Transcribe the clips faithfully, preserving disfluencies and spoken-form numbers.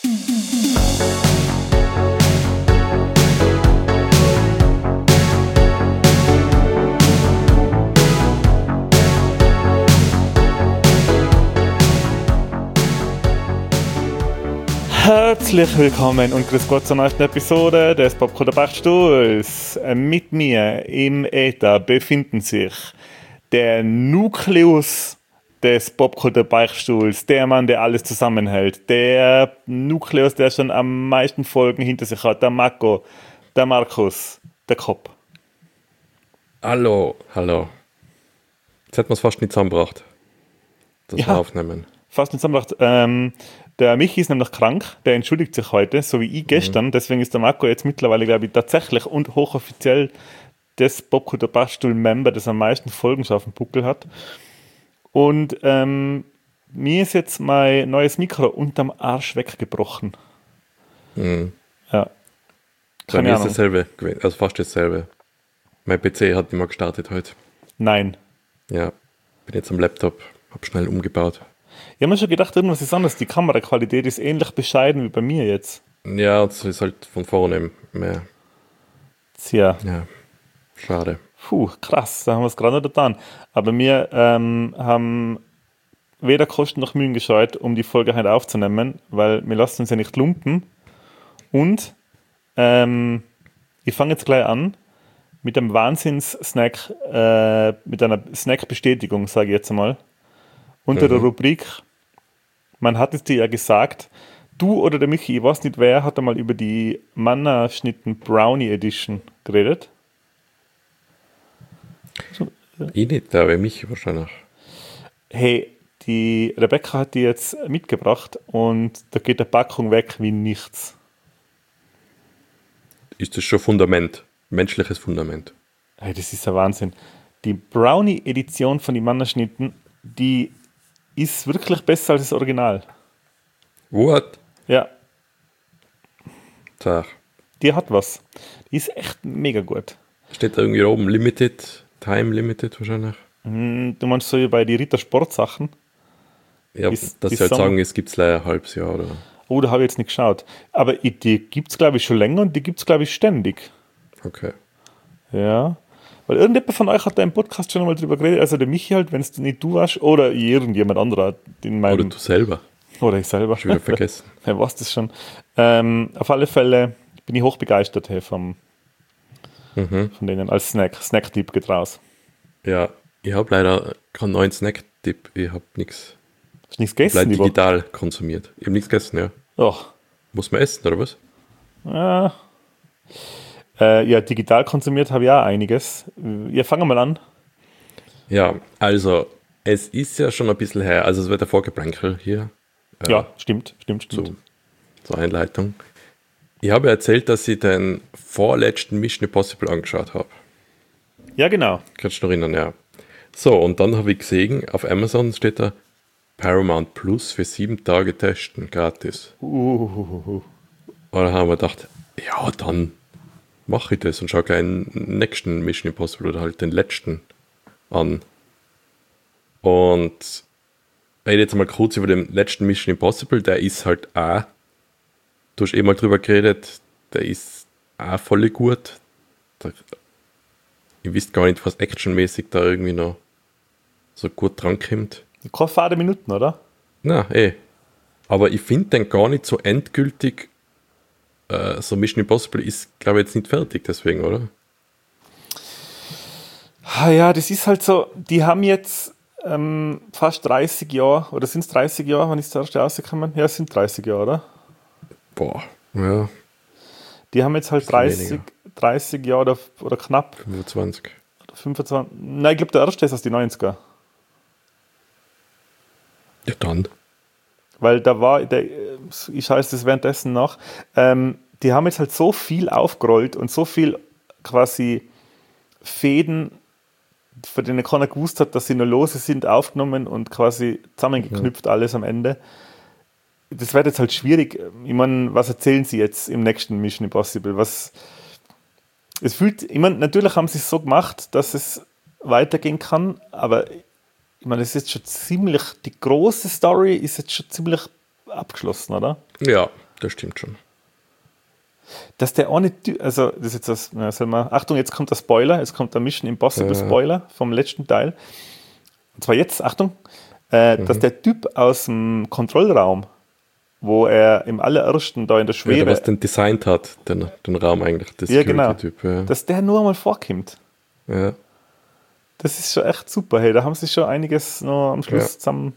Herzlich willkommen und grüß Gott zur neuesten Episode des Popcorn Bachstuhls. Mit mir im Äther befinden sich der Nukleus des Popcorn Bachstuhls, der Mann, der alles zusammenhält, der Nukleus, der schon am meisten Folgen hinter sich hat, der Marco, der Markus, der Kopf. Hallo, hallo. Jetzt hätten wir es fast nicht zusammengebracht, das ja, wir aufnehmen. Fast nicht zusammengebracht. Ähm, Der Michi ist nämlich krank, der entschuldigt sich heute, so wie ich gestern. Mhm. Deswegen ist der Marco jetzt mittlerweile, glaube ich, tatsächlich und hochoffiziell das Popcorn Bachstuhl-Member, das am meisten Folgen schon auf dem Buckel hat. Und ähm, mir ist jetzt mein neues Mikro unterm Arsch weggebrochen. Mhm. Ja. Bei mir ist dasselbe, also fast dasselbe. Mein P C hat nicht mehr gestartet heute. Nein. Ja, bin jetzt am Laptop, hab schnell umgebaut. Ich habe mir schon gedacht, irgendwas ist anders. Die Kameraqualität ist ähnlich bescheiden wie bei mir jetzt. Ja, das ist halt von vorne mehr. Tja. Ja, schade. Puh, krass, da haben wir es gerade noch getan. Aber wir ähm, haben weder Kosten noch Mühen gescheut, um die Folge heute aufzunehmen, weil wir lassen uns ja nicht lumpen. Und ähm, ich fange jetzt gleich an mit einem Wahnsinns-Snack, äh, mit einer Snack-Bestätigung, sage ich jetzt einmal. Unter mhm. der Rubrik, man hat es dir ja gesagt, du oder der Michi, ich weiß nicht wer, hat einmal über die Manna-Schnitten Brownie Edition geredet. Ich nicht, aber Michi wahrscheinlich. Hey, die Rebecca hat die jetzt mitgebracht und da geht der Packung weg wie nichts. Ist das schon Fundament, menschliches Fundament? Hey, das ist ja Wahnsinn. Die Brownie-Edition von den Manna-Schnitten, die ist wirklich besser als das Original. What? Ja. Tag. Die hat was. Die ist echt mega gut. Steht da irgendwie oben Limited, Time Limited wahrscheinlich? Du meinst so wie bei den Ritter Sportsachen? Ja, bis, dass sie halt Sommer sagen, es gibt es leider ein halbes Jahr, oder? Oh, da habe ich jetzt nicht geschaut. Aber die gibt es, glaube ich, schon länger und die gibt es, glaube ich, ständig. Okay. Ja. Weil irgendjemand von euch hat da im Podcast schon einmal drüber geredet, also der Michi halt, wenn es nicht du warst, oder irgendjemand anderer. In meinem, oder du selber. Oder ich selber. Schon wieder vergessen. Wer weiß das schon. Ähm, auf alle Fälle bin ich hochbegeistert hey, vom, mhm. von denen als Snack. Snack-Tipp geht raus. Ja, ich habe leider keinen neuen Snack-Tipp. Ich habe nichts. Hast du nichts gegessen? Ich habe digital konsumiert. Ich habe nichts gegessen, ja. Oh. Muss man essen, oder was? Ja. Äh, ja, digital konsumiert habe ich auch einiges. Ja, fangen wir mal an. Ja, also es ist ja schon ein bisschen her, also es wird der Vorgeplänkel hier. Äh, ja, stimmt, stimmt, stimmt. Zu, zur Einleitung. Ich habe erzählt, dass ich den vorletzten Mission Impossible angeschaut habe. Ja, genau. Kannst du noch erinnern, ja. So, und dann habe ich gesehen, auf Amazon steht da Paramount Plus für sieben Tage testen, gratis. Uh. Und dann haben wir gedacht, ja, dann mache ich das und schaue gleich den nächsten Mission Impossible oder halt den letzten an. Und ich rede jetzt mal kurz über den letzten Mission Impossible, der ist halt auch, du hast eh mal drüber geredet, der ist auch voll gut. Da, ich wisst gar nicht, was actionmäßig da irgendwie noch so gut drankommt. Keine fade Minuten, oder? Na, eh. Aber ich finde den gar nicht so endgültig. So Mission Impossible ist, glaube ich, jetzt nicht fertig deswegen, oder? Ja, das ist halt so, die haben jetzt ähm, fast dreißig Jahre, oder sind es dreißig Jahre, wann ist das erste rausgekommen? Ja, es sind dreißig Jahre, oder? Boah, ja. Die haben jetzt halt dreißig, dreißig Jahre oder, oder knapp. fünfundzwanzig. Oder fünfundzwanzig. Nein, ich glaube, der erste ist aus den neunziger. Ja, dann. Weil da war, der, ich schaue es währenddessen nach, ähm, die haben jetzt halt so viel aufgerollt und so viel quasi Fäden, von denen keiner gewusst hat, dass sie noch lose sind, aufgenommen und quasi zusammengeknüpft, mhm. alles am Ende. Das wird jetzt halt schwierig. Ich meine, was erzählen sie jetzt im nächsten Mission Impossible? Was, es fühlt, ich meine, natürlich haben sie es so gemacht, dass es weitergehen kann, aber ich meine, es ist jetzt schon ziemlich, die große Story ist jetzt schon ziemlich abgeschlossen, oder? Ja, das stimmt schon. Dass der auch nicht, also das ist jetzt das, na, soll man, Achtung, jetzt kommt der Spoiler, jetzt kommt der Mission Impossible Ja. Spoiler vom letzten Teil. Und zwar jetzt, Achtung, äh, Mhm. dass der Typ aus dem Kontrollraum, wo er im allerersten da in der Ja, Schwebe, der was den designt hat, den, den Raum eigentlich, der Ja, genau. Security-Typ. Ja. dass der nur einmal vorkommt. Ja. Das ist schon echt super, hey, da haben sie schon einiges noch am Schluss Ja. zusammen.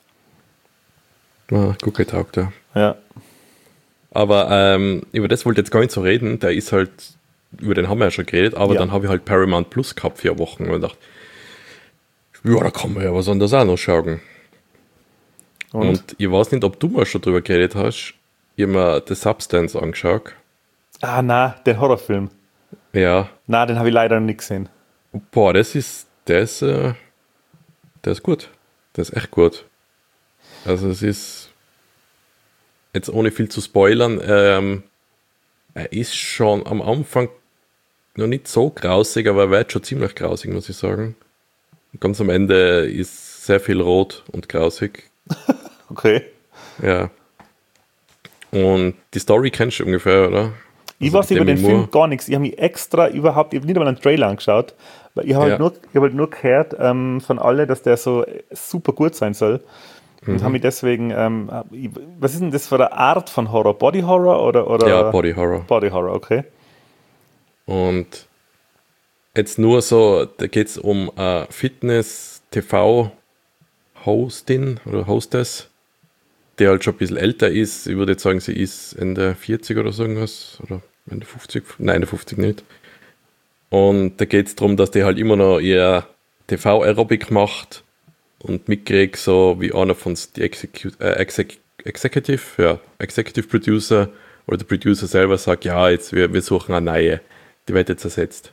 Ja, gut getaugt, ja. Ja, Aber ähm, über das wollte ich jetzt gar nicht so reden, der ist halt, über den haben wir ja schon geredet, aber Ja. dann habe ich halt Paramount Plus gehabt, vier Wochen und dachte, ja, da kann man ja was anderes auch noch schauen. und? Und ich weiß nicht, ob du mal schon drüber geredet hast, ich habe mir The Substance angeschaut. Ah, na, den Horrorfilm. Ja, Na, den habe ich leider noch nicht gesehen. boah, das ist, der ist, äh, der ist gut. Der ist echt gut. Also es ist, jetzt ohne viel zu spoilern, ähm, er ist schon am Anfang noch nicht so grausig, aber er wird schon ziemlich grausig, muss ich sagen. Ganz am Ende ist sehr viel rot und grausig. Okay. Ja. Und die Story kennst du ungefähr, oder? Ich Also weiß über Demi den Moore. Film gar nichts. Ich habe mich extra überhaupt, ich habe nicht einmal einen Trailer angeschaut, weil ich habe Ja. halt, nur, ich hab halt nur gehört ähm, von alle, dass der so super gut sein soll. Und Mhm. habe mich deswegen, ähm, hab ich- was ist denn das für eine Art von Horror? Body Horror oder? oder Ja, Body Horror. Body Horror, okay. Und jetzt nur so, da geht es um eine Fitness-T V-Hostin oder Hostess, die halt schon ein bisschen älter ist. Ich würde jetzt sagen, sie ist Ende vierzig oder so irgendwas. Oder Ende fünfzig. Nein, Ende fünfzig nicht. Und da geht es darum, dass die halt immer noch ihr T V-Aerobic macht und mitkriegt, so wie einer von die Execu äh, Exec Executive, ja, Executive Producer oder der Producer selber sagt, ja, jetzt wir, wir suchen eine neue, die wird jetzt ersetzt.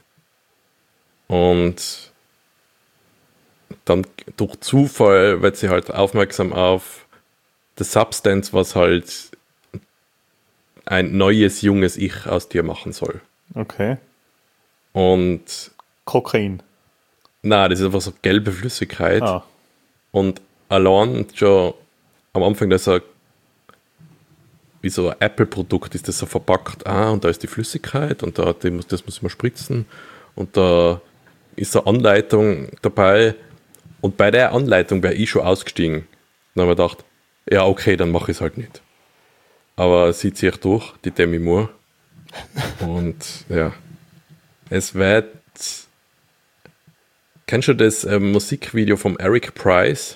Und dann durch Zufall wird sie halt aufmerksam auf The Substance, was halt ein neues, junges Ich aus dir machen soll. Okay. Und Kokain. na, das ist einfach so gelbe Flüssigkeit. Ah, Und allein schon am Anfang, dass er wie so ein Apple-Produkt ist, das so verpackt. Ah, und da ist die Flüssigkeit und da, die muss, das muss man spritzen. Und da ist eine Anleitung dabei. Und bei der Anleitung wäre ich schon ausgestiegen. Dann habe ich gedacht, ja, okay, dann mache ich es halt nicht. Aber sie zieht durch, die Demi Moore. Und ja, es wird. Kennst du das äh, Musikvideo vom Eric Price?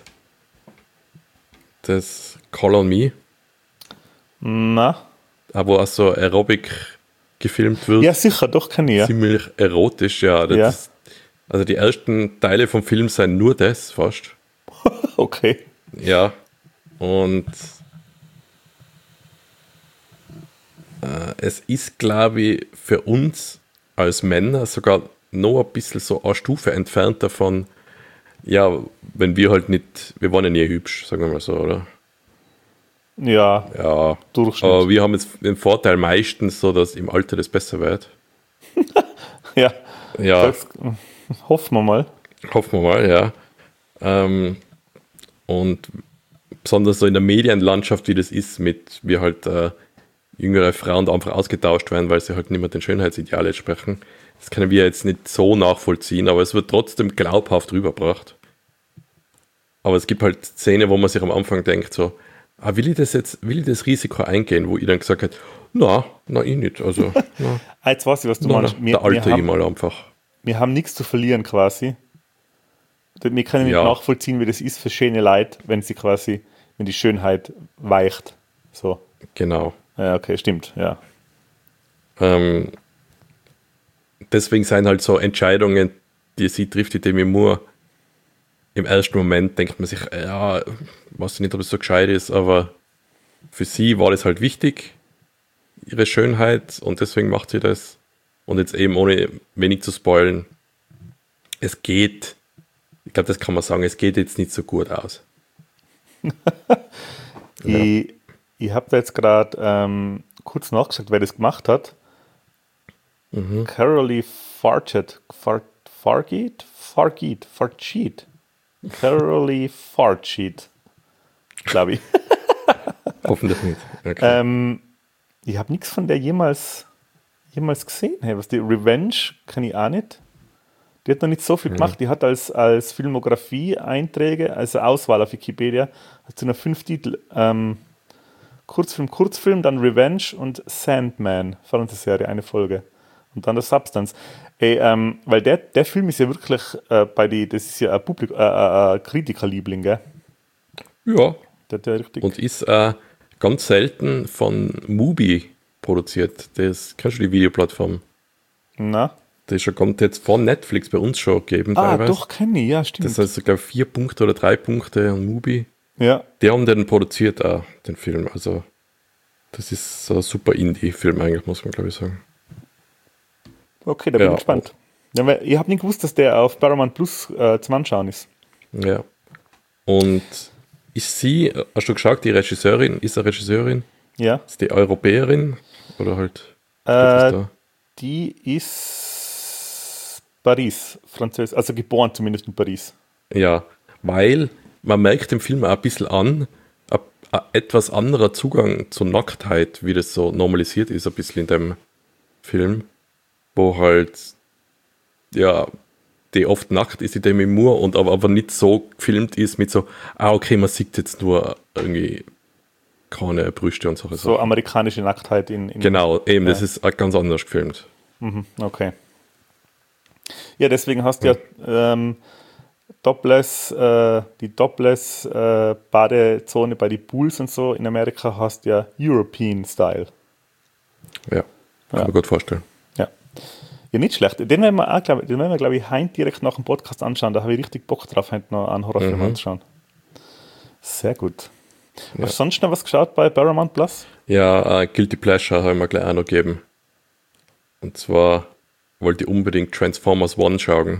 Das Call on Me? na. Ah, wo auch so Aerobic gefilmt wird. Ja, sicher, doch kann ich. Ja. Ziemlich erotisch, ja. Das Ja. Ist, also die ersten Teile vom Film sind nur das fast. Okay. Ja. Und äh, es ist, glaube ich, für uns als Männer sogar noch ein bisschen so eine Stufe entfernt davon, ja, wenn wir halt nicht, wir waren ja nie hübsch, sagen wir mal so, oder? Ja, Ja. Durchschnitt. Aber wir haben jetzt den Vorteil meistens so, dass im Alter das besser wird. ja. Ja. Das hoffen wir mal. Hoffen wir mal, ja. Ähm, und besonders so in der Medienlandschaft, wie das ist, mit wie halt äh, jüngere Frauen da einfach ausgetauscht werden, weil sie halt nicht mehr den Schönheitsideal entsprechen. Das können wir jetzt nicht so nachvollziehen, aber es wird trotzdem glaubhaft rübergebracht. Aber es gibt halt Szenen, wo man sich am Anfang denkt, so, ah, will ich das jetzt, will ich das Risiko eingehen, wo ich dann gesagt habe, na, na, ich nicht. Also, na, Ah, jetzt weiß ich, was du na, meinst. na, Wir, der alte wir, ich haben, mal einfach. wir haben nichts zu verlieren quasi. Wir können Ja. nicht nachvollziehen, wie das ist für schöne Leute, wenn sie quasi, wenn die Schönheit weicht. So. Genau. Ja, okay, stimmt, ja. Ähm, deswegen sind halt so Entscheidungen, die sie trifft, die Demi Moore. Im ersten Moment denkt man sich, ja, weiß nicht, ob es so gescheit ist, aber für sie war das halt wichtig, ihre Schönheit, und deswegen macht sie das. Und jetzt eben, ohne wenig zu spoilen, es geht, ich glaube, das kann man sagen, es geht jetzt nicht so gut aus. Ja. Ich, ich habe da jetzt gerade ähm, kurz nachgeschaut, wer das gemacht hat. Mhm. Carolee Farchett. Far, Fargeet? Fargeet. Farcheet. Carolee Farcheet. Glaube ich. Hoffentlich nicht. Okay. ähm, ich habe nichts von der jemals, jemals gesehen. Hey, was die Revenge kenne ich auch nicht. Die hat noch nicht so viel gemacht. Mhm. Die hat als, als Filmografie-Einträge, also Auswahl auf Wikipedia, hat sie noch fünf Titel. Ähm, Kurzfilm, Kurzfilm, dann Revenge und Sandman, Fernsehserie, eine Folge. Und dann der Substance. Ey, ähm, weil der, der Film ist ja wirklich äh, bei die, das ist ja ein Publik, äh, äh, Kritikerliebling, gell? Ja. Der, der richtig und ist äh, ganz selten von Mubi produziert. Das kennst du die Videoplattform? Na? Das ist ja kommt jetzt von Netflix bei uns schon gegeben. Ah, teilweise. doch, kenne ich, ja, stimmt. Das heißt, ich glaube, vier Punkte oder drei Punkte an Mubi. Ja. Die haben den produziert, auch, den Film. Also, das ist so ein super Indie-Film eigentlich, muss man, glaube ich, sagen. Okay, da bin ja, ich gespannt. Ja, weil ich habe nicht gewusst, dass der auf Paramount Plus äh, zum Anschauen ist. Ja. Und ist sie, hast du geschaut, die Regisseurin, ist eine Regisseurin? Ja. Ist die Europäerin? Oder halt? Äh, da? Die ist Paris, Französisch, also geboren zumindest in Paris. Ja, weil man merkt im Film auch ein bisschen an, ein, ein etwas anderer Zugang zur Nacktheit, wie das so normalisiert ist, ein bisschen in dem Film, wo halt, ja, die oft nackt ist, in dem Humor und aber, aber nicht so gefilmt ist mit so, ah, okay, man sieht jetzt nur irgendwie keine Brüste und so. So amerikanische Nacktheit in... in genau, eben, ja. Das ist ganz anders gefilmt. Mhm, okay. Ja, deswegen hast du ja, ja ähm, Topless, äh, die Topless-Badezone äh, bei den Pools und so in Amerika hast du ja European Style. Ja, kann ja. man gut vorstellen. Ja. Ja, nicht schlecht. Den werden wir, auch, glaub, den werden wir glaube ich, heute direkt nach dem Podcast anschauen. Da habe ich richtig Bock drauf, heute noch einen Horrorfilm mhm. anzuschauen. Sehr gut. Ja. Hast du sonst noch was geschaut bei Paramount Plus? Ja, uh, Guilty Pleasure habe ich mir gleich auch noch gegeben. Und zwar wollte ich unbedingt Transformers One schauen.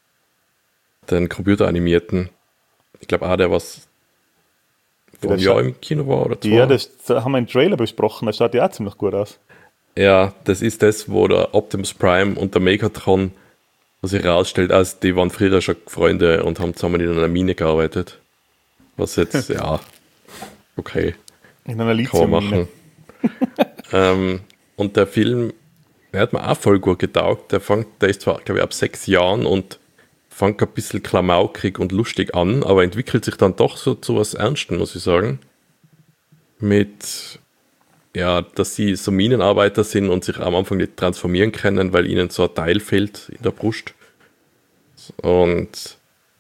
Den computeranimierten. Ich glaube auch, der was vor einem Jahr im Kino war oder zwei. Ja, das, das haben wir im Trailer besprochen. Das schaut ja auch ziemlich gut aus. Ja, das ist das, wo der Optimus Prime und der Megatron, was sich herausstellt, also die waren früher schon Freunde und haben zusammen in einer Mine gearbeitet. Was jetzt, ja, okay. In einer Lithium-Mine. ähm, und der Film, der hat mir auch voll gut getaugt. Der fängt, der ist zwar, glaube ich, ab sechs Jahren und fängt ein bisschen klamaukig und lustig an, aber entwickelt sich dann doch so zu was Ernstem, muss ich sagen. Mit, ja, dass sie so Minenarbeiter sind und sich am Anfang nicht transformieren können, weil ihnen so ein Teil fehlt in der Brust. Und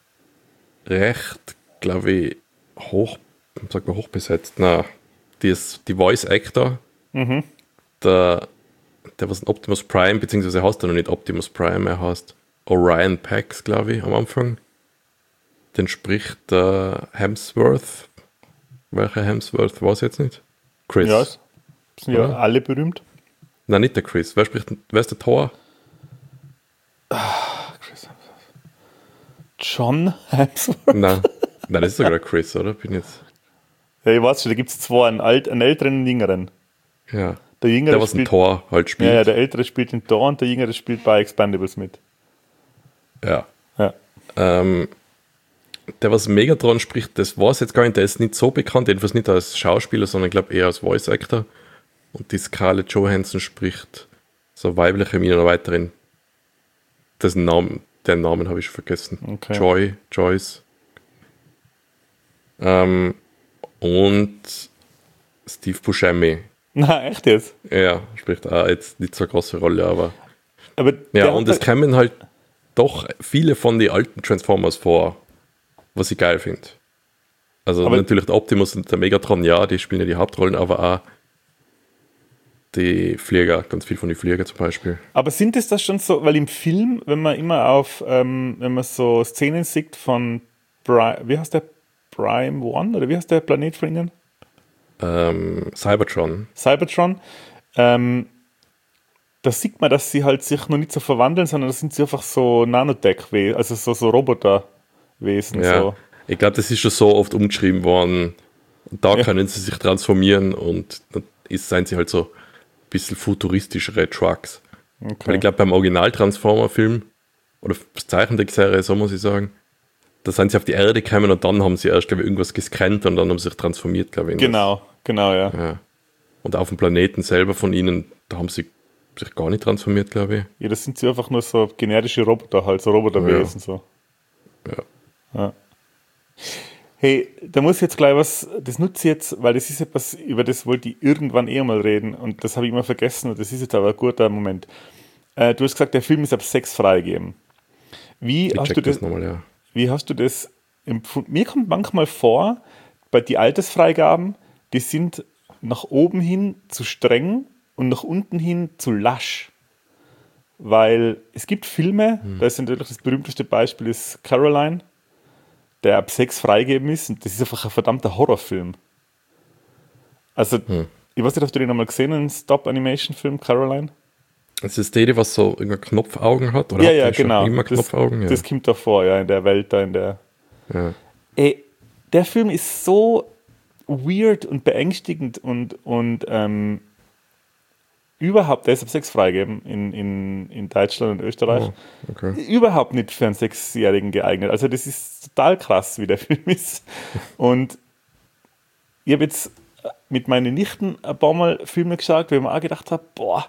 recht, glaube ich, hoch, sag mal hochbesetzt. Na, die, ist, die Voice Actor, mhm. der, der was ein Optimus Prime, beziehungsweise heißt er noch nicht Optimus Prime, er heißt Orion Pax, glaube ich, am Anfang. Den spricht der äh, Hemsworth. Welcher Hemsworth war es jetzt nicht? Chris. Ja, sind ja alle berühmt. Nein, nicht der Chris. Wer spricht, wer ist der Thor? Ah, Chris Hemsworth. John Hemsworth? Nein. Nein, das ist sogar der Chris, oder? Bin jetzt... Ja, ich weiß schon, da gibt es zwei, einen, alt, einen älteren und einen jüngeren. Ja. Der jüngere der, was ein Thor halt spielt. Ja, ja, der ältere spielt in Thor und der jüngere spielt bei Expendables mit. Ja. ja. Ähm, der, was Megatron spricht, das weiß jetzt gar nicht, der ist nicht so bekannt, jedenfalls nicht als Schauspieler, sondern ich glaube eher als Voice Actor. Und die Scarlett Johansson spricht so eine weibliche Minenarbeiterin. Das Namen, den Namen habe ich schon vergessen. Okay. Joy, Joyce. Ähm, und Steve Buscemi. Na, echt jetzt? Ja, spricht auch jetzt nicht so eine große Rolle, aber. aber ja, und es kommen halt doch viele von den alten Transformers vor, was ich geil finde. Also aber natürlich der Optimus und der Megatron, ja, die spielen ja die Hauptrollen, aber auch die Flieger, ganz viel von den Flieger zum Beispiel. Aber sind es das schon so, weil im Film, wenn man immer auf, ähm, wenn man so Szenen sieht von, Bri- wie heißt der, Prime One, oder wie heißt der Planet von ihnen? Ähm, Cybertron. Cybertron, ähm, da sieht man, dass sie halt sich noch nicht so verwandeln, sondern das sind sie einfach so Nanotech-Wesen, also so, so Roboterwesen. Ja, so. Ich glaube, das ist schon so oft umgeschrieben worden. Da ja. können sie sich transformieren und dann ist, seien sie halt so ein bisschen futuristischere Trucks. Okay. Weil ich glaube, beim Original-Transformer-Film oder Zeichentrickserie, so muss ich sagen, da sind sie auf die Erde gekommen und dann haben sie erst, glaube ich, irgendwas gescannt und dann haben sie sich transformiert, glaube ich. Genau, genau, ja. ja. Und auf dem Planeten selber von ihnen, da haben sie sich gar nicht transformiert, glaube ich. Ja, das sind sie einfach nur so generische Roboter, halt so Roboterwesen. Ja. So. Ja. Ja. Hey, da muss ich jetzt gleich was, das nutze ich jetzt, weil das ist etwas, über das wollte ich irgendwann eh mal reden und das habe ich immer vergessen und das ist jetzt aber ein guter Moment. Äh, du hast gesagt, der Film ist ab sechs freigegeben. Wie Ich hast check du das das, nochmal, ja. wie hast du das empfunden? Mir kommt manchmal vor, bei die Altersfreigaben, die sind nach oben hin zu streng und nach unten hin zu lasch. Weil es gibt Filme, hm. da ist natürlich das berühmteste Beispiel ist Caroline, der ab sechs freigegeben ist und das ist einfach ein verdammter Horrorfilm. Also, hm. ich weiß nicht, hast du den nochmal gesehen, einen Stop-Animation-Film, Caroline? Das ist die, was so irgendwie Knopfaugen hat? Oder ja, hat ja, die genau. Immer Knopfaugen? Das, ja. das kommt davor, ja, in der Welt da, in der... Ja. Ey, der Film ist so weird und beängstigend und, und ähm, überhaupt, der ist ab sechs freigegeben in, in, in Deutschland und Österreich. Oh, okay. Überhaupt nicht für einen Sechsjährigen geeignet. Also das ist total krass, wie der Film ist. Und ich habe jetzt mit meinen Nichten ein paar Mal Filme geschaut, wo ich mir auch gedacht habe, boah,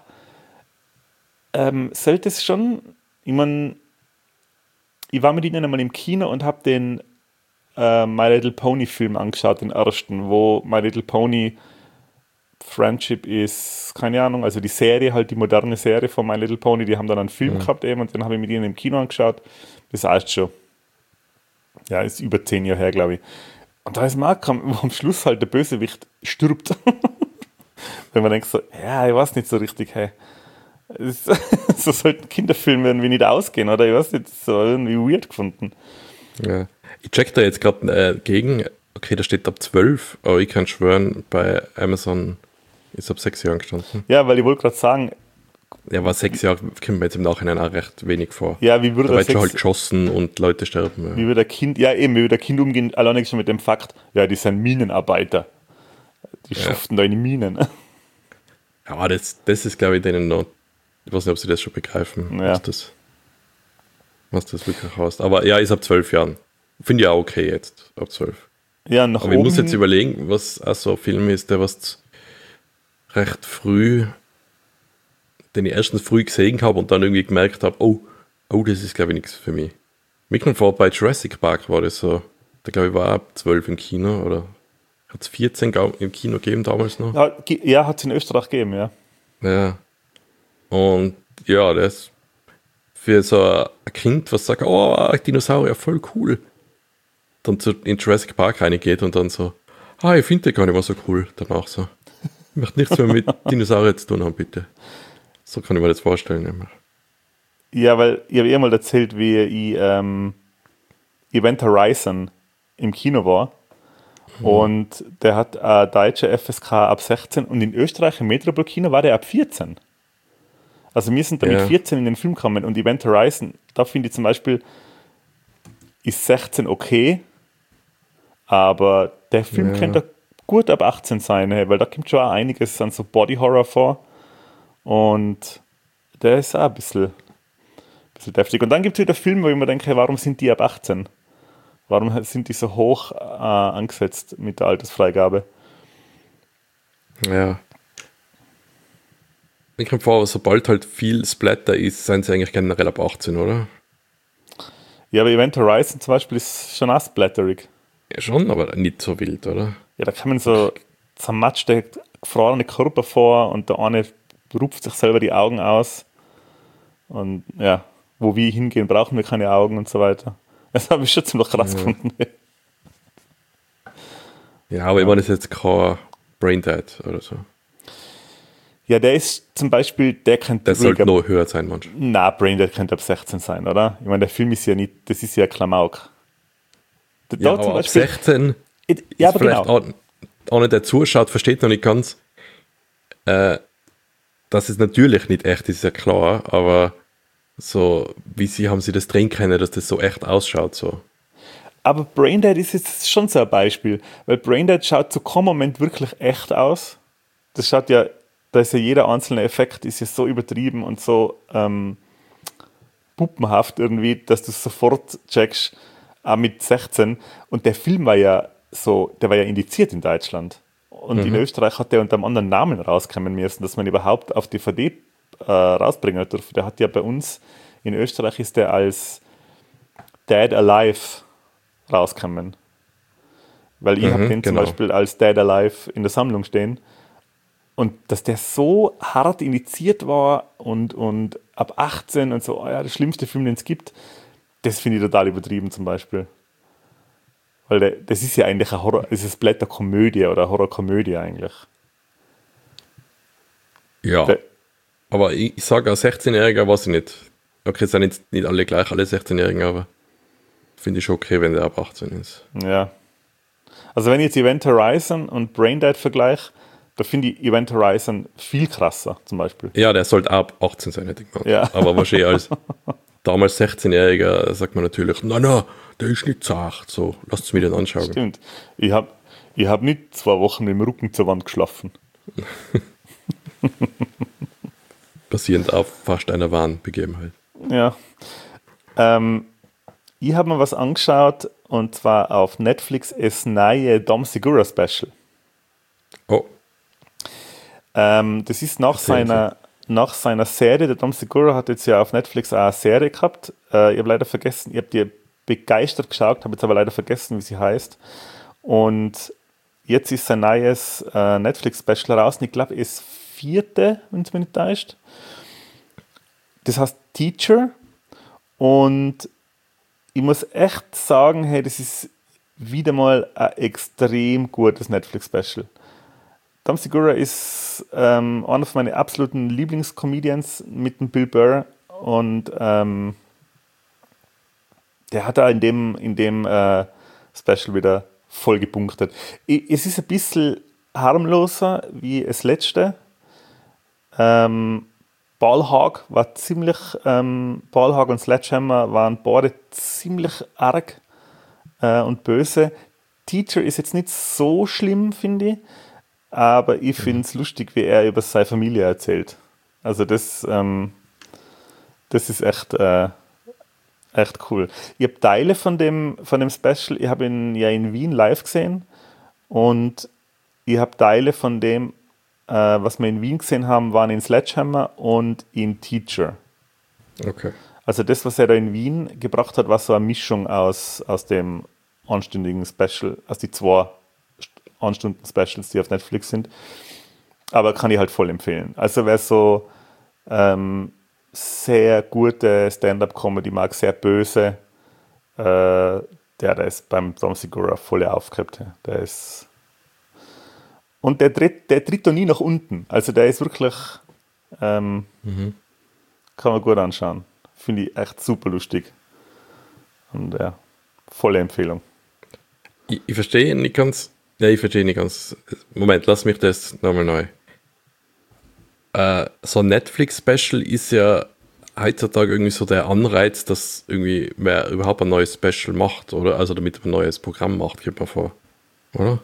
ähm, sollte es schon, ich meine, ich war mit ihnen einmal im Kino und habe den äh, My Little Pony Film angeschaut, den ersten, wo My Little Pony Friendship ist, keine Ahnung, also die Serie, halt die moderne Serie von My Little Pony, die haben dann einen Film mhm. gehabt eben und den habe ich mit ihnen im Kino angeschaut. Das heißt schon, ja, ist über zehn Jahre her, glaube ich. Und da ist mir auch gekommen, wo am Schluss halt der Bösewicht stirbt. Wenn man denkt so, ja, ich weiß nicht so richtig, hey. Ist, so sollten Kinderfilme irgendwie nicht ausgehen, oder? Ich weiß nicht, so irgendwie weird gefunden. Ja. Ich check da jetzt gerade äh, gegen, okay, da steht ab zwölf, aber ich kann schwören, bei Amazon ist ab sechs Jahren gestanden. Ja, weil ich wollte gerade sagen... Ja, aber sechs Jahre kommt mir jetzt im Nachhinein auch recht wenig vor. Ja, wie würde da das wird schon halt geschossen und Leute sterben. Ja. Wie würde der Kind, ja eben, wie würde der Kind umgehen, alleine schon mit dem Fakt, ja, die sind Minenarbeiter. Die ja. schuften da in die Minen. Ja, das, das ist, glaube ich, denen noch... Ich weiß nicht, ob sie das schon begreifen, ja. was, das, was das wirklich heißt. Aber ja, ist ab zwölf Jahren. Finde ich auch okay jetzt, ab zwölf. Ja, nach Aber oben ich muss jetzt überlegen, was auch so ein Film ist, der was recht früh, den ich erstens früh gesehen habe und dann irgendwie gemerkt habe, oh, oh, das ist, glaube ich, nichts für mich. Mir kommt vor, bei Jurassic Park war das so, der, glaube ich, war ab zwölf im Kino, oder hat es vierzehn im Kino gegeben damals noch? Ja, ja hat es in Österreich gegeben, ja. Ja. Und ja, das für so ein Kind, was sagt, oh, Dinosaurier, voll cool. Dann zu, in Jurassic Park reingeht und dann so, ah, ich finde den gar nicht mehr so cool. Danach so, ich möchte nichts mehr mit Dinosauriern zu tun haben, bitte. So kann ich mir das vorstellen. Immer. Ja, weil ich habe eh mal erzählt, wie ich ähm, Event Horizon im Kino war. Mhm. Und der hat ein deutscher F S K ab sechzehn und in Österreich im Metropol-Kino war der ab vierzehn. Also wir sind da mit ja. vierzehn in den Film gekommen und Event Horizon, da finde ich zum Beispiel, ist sechzehn okay, aber der Film ja. könnte gut ab achtzehn sein, weil da kommt schon auch einiges an so Body Horror vor und der ist auch ein bisschen, bisschen deftig. Und dann gibt es wieder Filme, wo ich mir denke, warum sind die ab achtzehn? Warum sind die so hoch äh, angesetzt mit der Altersfreigabe? Ja. Ich komme vor, sobald halt viel Splatter ist, sind sie eigentlich generell ab achtzehn, oder? Ja, aber Event Horizon zum Beispiel ist schon auch splatterig. Ja, schon, aber nicht so wild, oder? Ja, da kommen so zermatschte, gefrorene Körper vor und der eine rupft sich selber die Augen aus. Und ja, wo wir hingehen, brauchen wir keine Augen und so weiter. Das habe ich schon ziemlich krass ja. gefunden. Ja, aber ja. ich meine, das ist jetzt kein Braindead oder so. Ja, der ist zum Beispiel, der könnte... Der sollte noch höher sein, manchmal. Na, Braindead könnte ab sechzehn sein, oder? Ich meine, der Film ist ja nicht, das ist ja Klamauk. Da ja, aber Beispiel, ab sechzehn it, ja, aber vielleicht genau. auch, auch nicht der zuschaut, versteht noch nicht ganz, äh, dass es natürlich nicht echt ist, ist ja klar, aber so, wie sie haben sie das drehen können, dass das so echt ausschaut, so. Aber Braindead ist jetzt schon so ein Beispiel, weil Braindead schaut zu keinem Moment wirklich echt aus. Das schaut ja, da ist ja jeder einzelne Effekt ist ja so übertrieben und so ähm, puppenhaft irgendwie, dass du es sofort checkst, auch mit sechzehn. Und der Film war ja so, der war ja indiziert in Deutschland. und Mhm. in Österreich hat der unter einem anderen Namen rauskommen müssen, dass man überhaupt auf D V D äh, rausbringen darf. Der hat ja bei uns, in Österreich ist der als Dead Alive rauskommen. Weil ich habe Mhm, den zum genau. Beispiel als Dead Alive in der Sammlung stehen. Und dass der so hart indiziert war und, und ab achtzehn und so, oh ja, der schlimmste Film, den es gibt, das finde ich total übertrieben zum Beispiel. Weil der, das ist ja eigentlich ein Horror, es ist Blätterkomödie oder Horrorkomödie eigentlich. Ja, Der, aber ich, ich sage, als sechzehnjähriger weiß ich nicht. Okay, sind jetzt nicht alle gleich, alle sechzehnjährigen, aber finde ich schon okay, wenn der ab achtzehn ist. ja. Also wenn ich jetzt Event Horizon und Braindead vergleiche, da finde ich Event Horizon viel krasser zum Beispiel. Ja, der sollte ab achtzehn sein, hätte ich gemeint. Ja. Aber wahrscheinlich als damals sechzehnjähriger sagt man natürlich, na na, der ist nicht so acht, so, lasst es mir den anschauen. Stimmt. Ich habe ich hab nicht zwei Wochen mit dem Rücken zur Wand geschlafen. Basierend auf fast einer wahren Begebenheit. Ja. Ähm, ich habe mir was angeschaut und zwar auf Netflix das neue Dom Segura Special. Oh, Ähm, das ist nach Erzählen seiner, nach seiner Serie, der Dom Segura hat jetzt ja auf Netflix auch eine Serie gehabt. Äh, ich habe leider vergessen, ich habe die begeistert geschaut, habe jetzt aber leider vergessen, wie sie heißt. Und jetzt ist sein neues äh, Netflix-Special raus. Und ich glaube, es vierte, wenn es mir nicht täuscht. Das heißt Teacher. Und ich muss echt sagen, hey, das ist wieder mal ein extrem gutes Netflix-Special. Dom Segura ist ähm, einer von meinen absoluten Lieblingscomedians mit dem Bill Burr. Und ähm, der hat da in dem, in dem äh, Special wieder voll gepunktet. I, es ist ein bisschen harmloser wie das letzte. Ähm, Ballhawk war ziemlich, ähm, Ballhawk und Sledgehammer waren beide ziemlich arg äh, und böse. Teacher ist jetzt nicht so schlimm, finde ich, aber ich finde es lustig, wie er über seine Familie erzählt. Also das, ähm, das ist echt, äh, echt cool. Ich habe Teile von dem, von dem Special, ich habe ihn ja in Wien live gesehen und ich habe Teile von dem, äh, was wir in Wien gesehen haben, waren in Sledgehammer und in Teacher. okay. Also das, was er da in Wien gebracht hat, war so eine Mischung aus, aus dem anständigen Special, aus die zwei Anstunden-Specials, die auf Netflix sind. Aber kann ich halt voll empfehlen. Also wer so ähm, sehr gute Stand-Up-Comedy mag, sehr böse, äh, der, der ist beim Dom Segura voll aufgehabt. Ja. Der ist und der tritt, der tritt da nie nach unten. Also der ist wirklich, ähm, Mhm. kann man gut anschauen. Finde ich echt super lustig. Und ja, volle Empfehlung. Ich, ich verstehe nicht ganz. Ja, ich verstehe nicht ganz. Moment, lass mich das nochmal neu. Äh, so ein Netflix-Special ist ja heutzutage irgendwie so der Anreiz, dass irgendwie wer überhaupt ein neues Special macht, oder? Also damit man ein neues Programm macht, geht man vor. Oder?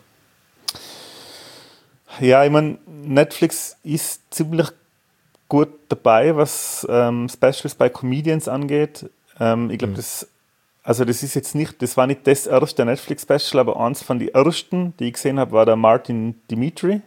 Ja, ich meine, Netflix ist ziemlich gut dabei, was ähm, Specials bei Comedians angeht. Ähm, ich glaube, Mhm. das, also das ist jetzt nicht, das war nicht das erste Netflix-Special, aber eins von den ersten, die ich gesehen habe, war der Martin Dimitri.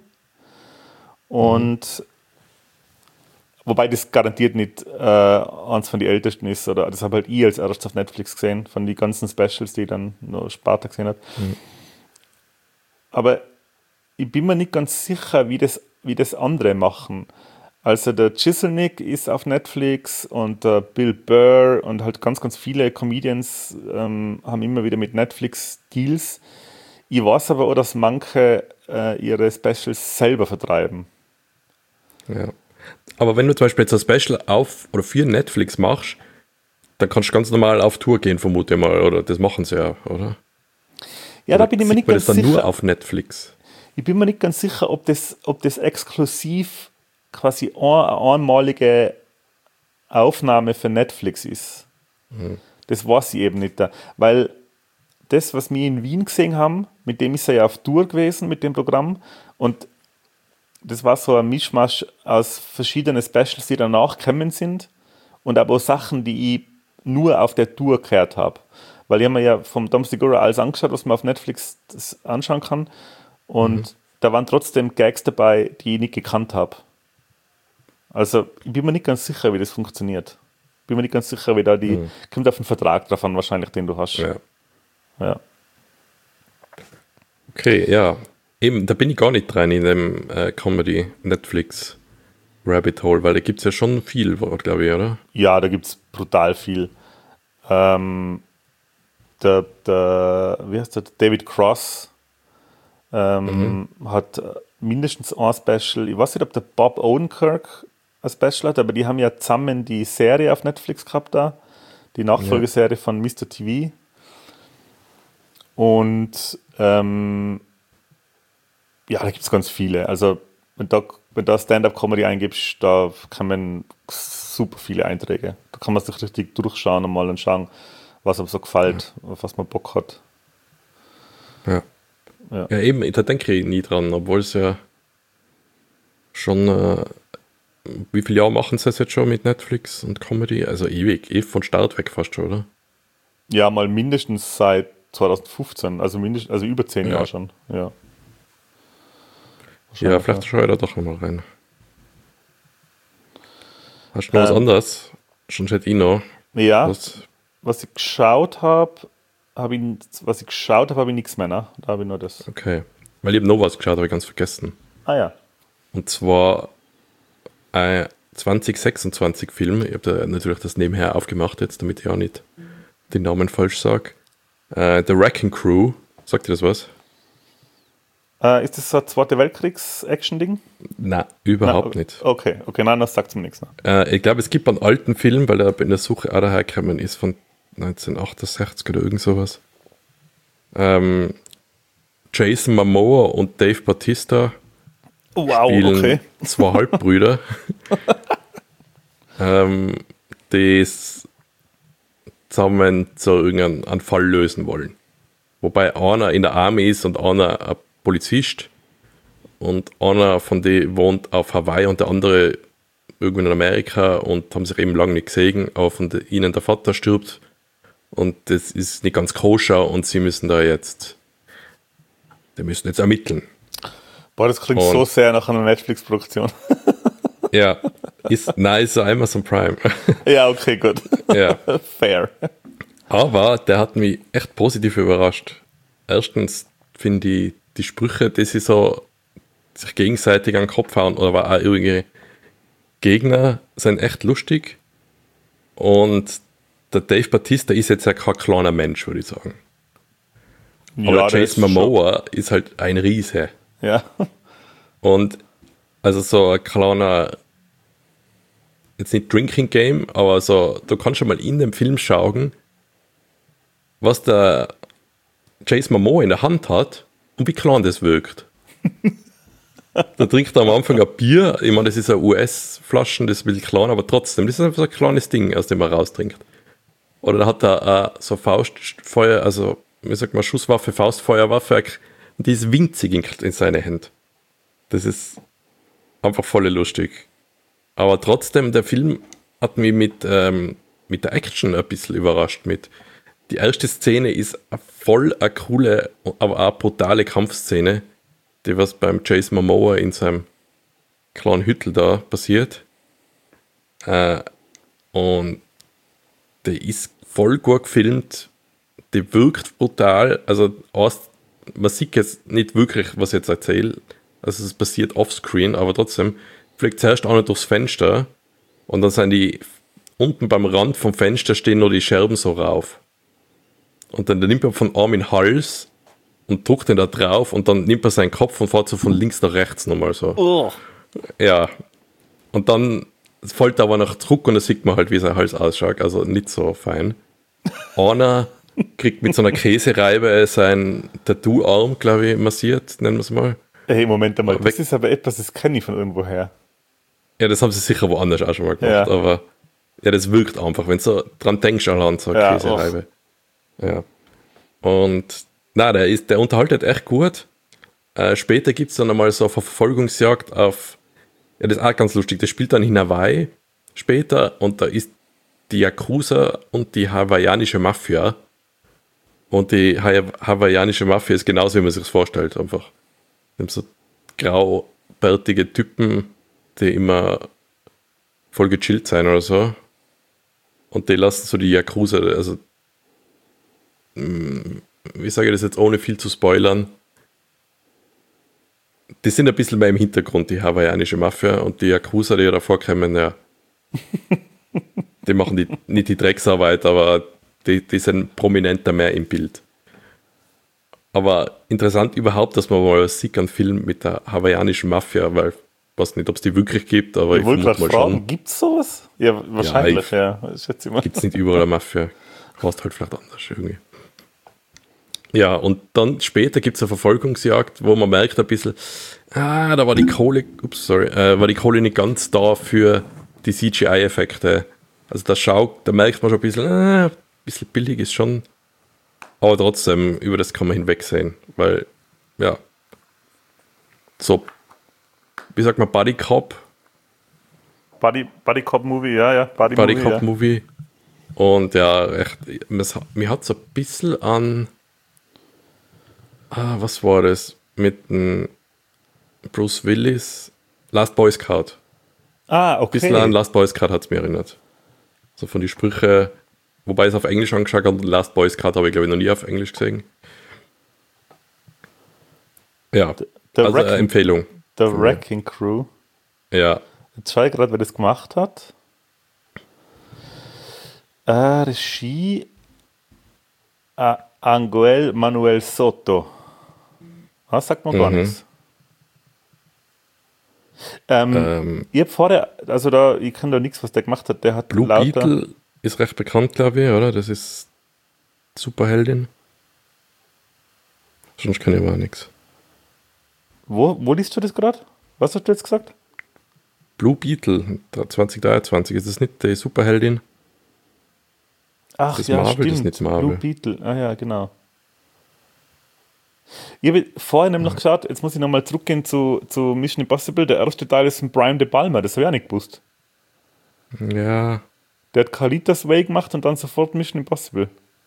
Und wobei das garantiert nicht äh, eins von den ältesten ist, oder das habe halt ich als erstes auf Netflix gesehen, von den ganzen Specials, die ich dann noch später gesehen habe. Mhm. Aber ich bin mir nicht ganz sicher, wie das, wie das andere machen. Also der Chiselnick ist auf Netflix und der Bill Burr und halt ganz, ganz viele Comedians ähm, haben immer wieder mit Netflix Deals. Ich weiß aber auch, dass manche äh, ihre Specials selber vertreiben. Ja. Aber wenn du zum Beispiel jetzt ein Special auf oder für Netflix machst, dann kannst du ganz normal auf Tour gehen, vermute ich mal, oder? Das machen sie ja, oder? Ja, Oder da bin ich mir sieht nicht man ganz das dann nur sicher. auf Netflix? Ich bin mir nicht ganz sicher, ob das, ob das exklusiv quasi ein, eine einmalige Aufnahme für Netflix ist. Das weiß ich eben nicht. Da. Weil das, was wir in Wien gesehen haben, mit dem ist er ja auf Tour gewesen, mit dem Programm. Und das war so ein Mischmasch aus verschiedenen Specials, die danach gekommen sind. Und aber auch Sachen, die ich nur auf der Tour gehört habe. Weil ich habe mir ja vom Dom Segura alles angeschaut, was man auf Netflix das anschauen kann. Und da waren trotzdem Gags dabei, die ich nicht gekannt habe. Also, ich bin mir nicht ganz sicher, wie das funktioniert. Bin mir nicht ganz sicher, wie da die. Mhm. Kommt auf den Vertrag drauf an, wahrscheinlich, den du hast. Ja. Ja. Okay, ja. Eben, da bin ich gar nicht dran in dem äh, Comedy Netflix Rabbit Hole, weil da gibt es ja schon viel, glaube ich, oder? Ja, da gibt es brutal viel. Ähm, der, der, wie heißt der? David Cross ähm, mhm. hat mindestens ein Special. Ich weiß nicht, ob der Bob Odenkirk ein Special hat, aber die haben ja zusammen die Serie auf Netflix gehabt da. Die Nachfolgeserie ja. von Mister T V. Und ähm, ja, da gibt es ganz viele. Also, wenn da, wenn da Stand-Up-Comedy eingibst, da kann man super viele Einträge. Da kann man sich richtig durchschauen und mal und schauen, was einem so gefällt, ja. auf was man Bock hat. Ja. Ja, ja eben, da denke ich nie dran, obwohl es ja schon, äh, wie viele Jahre machen sie das jetzt schon mit Netflix und Comedy? Also ewig, eh von Start weg fast schon, oder? Ja, mal mindestens seit zwanzig fünfzehn, also mindestens, also über zehn ja. Jahre schon, ja. Ja, vielleicht schaue ich da doch mal rein. Hast du noch ähm, was anderes? Schon hätte ich noch. Ja, was, was ich geschaut habe, habe ich, was ich geschaut habe, habe ich nichts mehr, ne? Da habe ich nur das. Okay, weil ich habe noch was geschaut, habe ich ganz vergessen. Ah ja. Und zwar ein zwanzig sechsundzwanzig Film. Ich habe da natürlich das nebenher aufgemacht jetzt, damit ich auch nicht den Namen falsch sage. Uh, The Wrecking Crew. Sagt ihr das was? Uh, ist das so ein Zweite Weltkriegs-Action-Ding? Nein, überhaupt nein, nicht. Okay, okay, nein, das sagt es mir nichts. Uh, ich glaube, es gibt einen alten Film, weil er in der Suche auch dahergekommen ist, von neunzehnhundertachtundsechzig oder irgend sowas. Um, Jason Momoa und Dave Bautista wow, spielen okay. zwei Halbbrüder, um, die zusammen zu irgendeinem Fall lösen wollen. Wobei einer in der Army ist und einer ein Polizist und einer von denen wohnt auf Hawaii und der andere irgendwo in Amerika und haben sich eben lange nicht gesehen, aber von de, ihnen der Vater stirbt und das ist nicht ganz koscher und sie müssen da jetzt die müssen jetzt ermitteln. Boah, das klingt und, so sehr nach einer Netflix-Produktion. Ja, ist, nein, ist Amazon Prime. Ja, okay, gut. Ja. Fair. Aber der hat mich echt positiv überrascht. Erstens finde ich die Sprüche, die sie so sich gegenseitig an den Kopf hauen oder auch ihre Gegner, sind echt lustig. Und der Dave Bautista ist jetzt ja kein kleiner Mensch, würde ich sagen. Ja, aber der Jason Momoa schon. Ist halt ein Riese. Ja. Und also so ein kleiner, jetzt nicht Drinking Game, aber so, du kannst schon mal in dem Film schauen, was der Jason Momoa in der Hand hat und wie klein das wirkt. Da trinkt er am Anfang ein Bier, ich meine, das ist eine U S-Flaschen, das ist ein bisschen klein, aber trotzdem, das ist einfach so ein kleines Ding, aus dem er raustrinkt. Oder da hat er uh, so Faustfeuer, also, wie sagt man, Schusswaffe, Faustfeuerwaffe, und die ist winzig in, in seine Hände. Das ist einfach voll lustig. Aber trotzdem, der Film hat mich mit, ähm, mit der Action ein bisschen überrascht. Mit die erste Szene ist eine voll eine coole, aber auch brutale Kampfszene, die was beim Jason Momoa in seinem kleinen Hüttel da passiert. Äh, und die ist voll gut gefilmt, die wirkt brutal, also man sieht jetzt nicht wirklich, was ich jetzt erzähle, also es passiert offscreen, aber trotzdem fliegt zuerst einer durchs Fenster und dann sind die unten beim Rand vom Fenster stehen noch die Scherben so rauf. Und dann nimmt er von Arm in den Hals und drückt den da drauf und dann nimmt er seinen Kopf und fährt so von links nach rechts nochmal so. Oh. Ja. Und dann fällt er aber nach zurück und dann sieht man halt, wie sein Hals ausschaut, also nicht so fein. Einer kriegt mit so einer Käsereibe sein Tattoo-Arm, glaube ich, massiert, nennen wir es mal. Hey, Moment einmal, das ist aber etwas, das kenne ich von irgendwoher. Ja, das haben sie sicher woanders auch schon mal gemacht, ja. aber ja, das wirkt einfach, wenn du so dran denkst, an so eine ja, Käsereibe. Och. Ja. Und na, der ist, der unterhaltet echt gut. Äh, später gibt es dann einmal so eine Verfolgungsjagd auf, ja, das ist auch ganz lustig, das spielt dann in Hawaii später und da ist die Yakuza und die hawaiianische Mafia. Und die hawaiianische Mafia ist genauso, wie man sich das vorstellt, einfach. So graubärtige Typen, die immer voll gechillt sein oder so. Und die lassen so die Yakuza, also wie sage ich das jetzt, ohne viel zu spoilern, die sind ein bisschen mehr im Hintergrund, die hawaiianische Mafia, und die Yakuza, die da vorkommen, ja, die machen die, nicht die Drecksarbeit, aber die, die sind prominenter mehr im Bild. Aber interessant überhaupt, dass man mal sieht, einen Film mit der hawaiianischen Mafia, weil ich weiß nicht, ob es die wirklich gibt, aber ich, ich wollte vermute gerade mal fragen, schon. gibt es sowas? Ja, wahrscheinlich, ja. ja Ich schätze mal. Gibt es nicht überall eine Mafia. Heißt halt vielleicht anders irgendwie. Ja, und dann später gibt es eine Verfolgungsjagd, wo man merkt ein bisschen, ah, da war die Kohle, ups, sorry, äh, war die Kohle nicht ganz da für die C G I-Effekte. Also da schaut, da merkt man schon ein bisschen, ah, ein bisschen billig ist schon, aber trotzdem, über das kann man hinwegsehen, weil, ja, so, wie sagt man, Buddy Cop, Buddy, Buddy Cop Movie, ja, ja. Buddy, Buddy Movie, Cop ja. Movie. Und ja, echt, mir hat es ein bisschen an, ah, was war das? Mit dem Bruce Willis, Last Boy Scout. Ah, okay. Ein bisschen an Last Boy Scout hat es mir erinnert. So von den Sprüchen, wobei ich es auf Englisch angeschaut habe, Last Boy Scout habe ich glaube ich noch nie auf Englisch gesehen. Ja, The also Wrecking, eine Empfehlung. The Wrecking Crew. Ja. Jetzt schaue ich gerade, wer das gemacht hat. Äh, Regie äh, Angel Manuel Soto. Was sagt man gar Mhm. nichts? Ähm, Ähm, ich habe vorher, also da, ich kann da nichts, was der gemacht hat. Der hat Blue lauter, Beetle ist recht bekannt, glaube ich, oder? Das ist Superheldin. Sonst kann ich aber auch nichts. Wo, wo liest du das gerade? Was hast du jetzt gesagt? Blue Beetle zwanzig dreiundzwanzig, ist das nicht die Superheldin? Ach Das ist ja, Marvel, stimmt. das ist nicht Marvel. Blue Beetle. Ah ja, genau. Ich habe vorher nämlich geschaut, jetzt muss ich nochmal zurückgehen zu, zu Mission Impossible. Der erste Teil ist von Brian De Palma, das habe ich auch nicht gewusst. Ja, Der hat Carlitos Way gemacht und dann sofort Mission Impossible.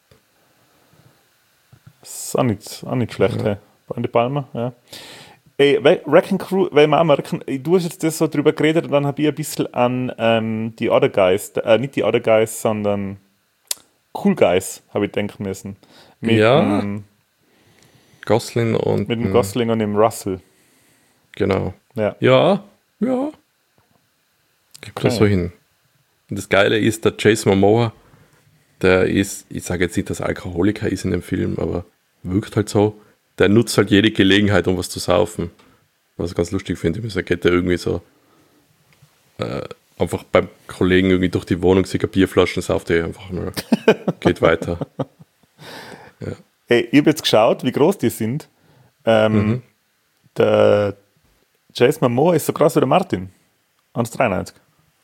Das ist auch nicht, auch nicht schlecht, Ja. hey. Brian De Palma, ja. Ey, We- Wrecking Crew, weil wir auch merken, ey, du hast jetzt das so drüber geredet und dann habe ich ein bisschen an ähm, die Other Guys, äh, nicht die Other Guys, sondern Cool Guys, habe ich denken müssen. Mit Ja. dem, Gosling und mit dem mm, Gosling und dem Russell. genau. Ja. Ja, ja. Gibt Okay. das so hin. Und das Geile ist, der Jason Momoa, der ist, ich sage jetzt nicht, dass er Alkoholiker ist in dem Film, aber wirkt halt so. Der nutzt halt jede Gelegenheit, um was zu saufen. Was ich ganz lustig finde. Er geht da irgendwie so äh, einfach beim Kollegen irgendwie durch die Wohnung, sieht Bierflaschen, sauft er einfach mal. Geht weiter. Hey, ich habe jetzt geschaut, wie groß die sind. Ähm, Mhm. Der Jason Momoa ist so groß wie der Martin. eins Komma dreiundneunzig.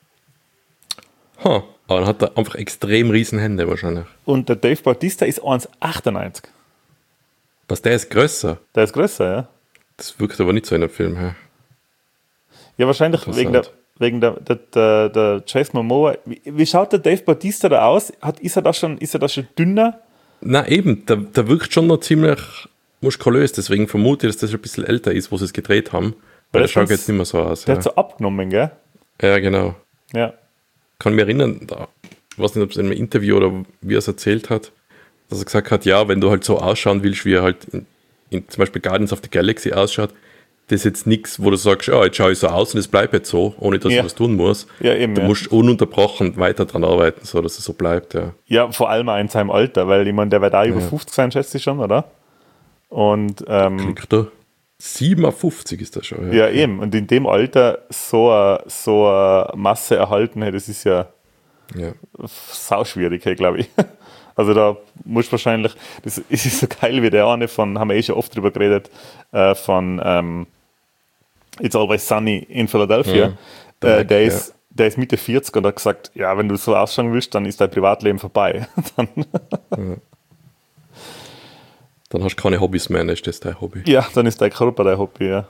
Ha, aber dann hat er einfach extrem riesen Hände wahrscheinlich. Und der Dave Bautista ist eins Komma achtundneunzig. Was, der ist größer? Der ist größer, ja. Das wirkt aber nicht so in dem Film. Hä? Ja, wahrscheinlich wegen der, wegen der, der, der, der Jason Momoa. Wie, wie schaut der Dave Bautista da aus? Hat, ist, er da schon, ist er da schon dünner? Na eben, der, der wirkt schon noch ziemlich muskulös, deswegen vermute ich, dass das ein bisschen älter ist, wo sie es gedreht haben. Weil der der ist schaut ganz- jetzt nicht mehr so aus. Der Ja, hat so abgenommen, gell? ja genau. Ja. Kann mich erinnern, da, ich weiß nicht, ob es in einem Interview oder wie er es erzählt hat, dass er gesagt hat, ja, wenn du halt so ausschauen willst, wie er halt in, in zum Beispiel Guardians of the Galaxy ausschaut, das ist jetzt nichts, wo du sagst, ja, jetzt schaue ich so aus und es bleibt jetzt so, ohne dass Ja. ich was tun muss. Ja, eben, Du ja. musst ununterbrochen weiter dran arbeiten, so dass es so bleibt, ja. Ja, vor allem auch in seinem Alter, weil ich meine, der wird auch über Ja. fünfzig sein, schätze ich schon, oder? Und ähm, Kriegt er siebenundfünfzig ist das schon. ja, eben. Und in dem Alter so eine, so eine Masse erhalten, hey, das ist ja ja. sauschwierig, hey, glaube ich. Also da muss wahrscheinlich, das ist so geil wie der eine von, haben wir eh schon oft drüber geredet, äh, von ähm, It's Always Sunny in Philadelphia. Ja, der äh, Mac, der, ja. ist, der ist Mitte vierzig und hat gesagt, ja, wenn du so ausschauen willst, dann ist dein Privatleben vorbei. Dann, Dann hast du keine Hobbys mehr, dann ist das dein Hobby. ja, dann ist dein Körper dein Hobby, ja.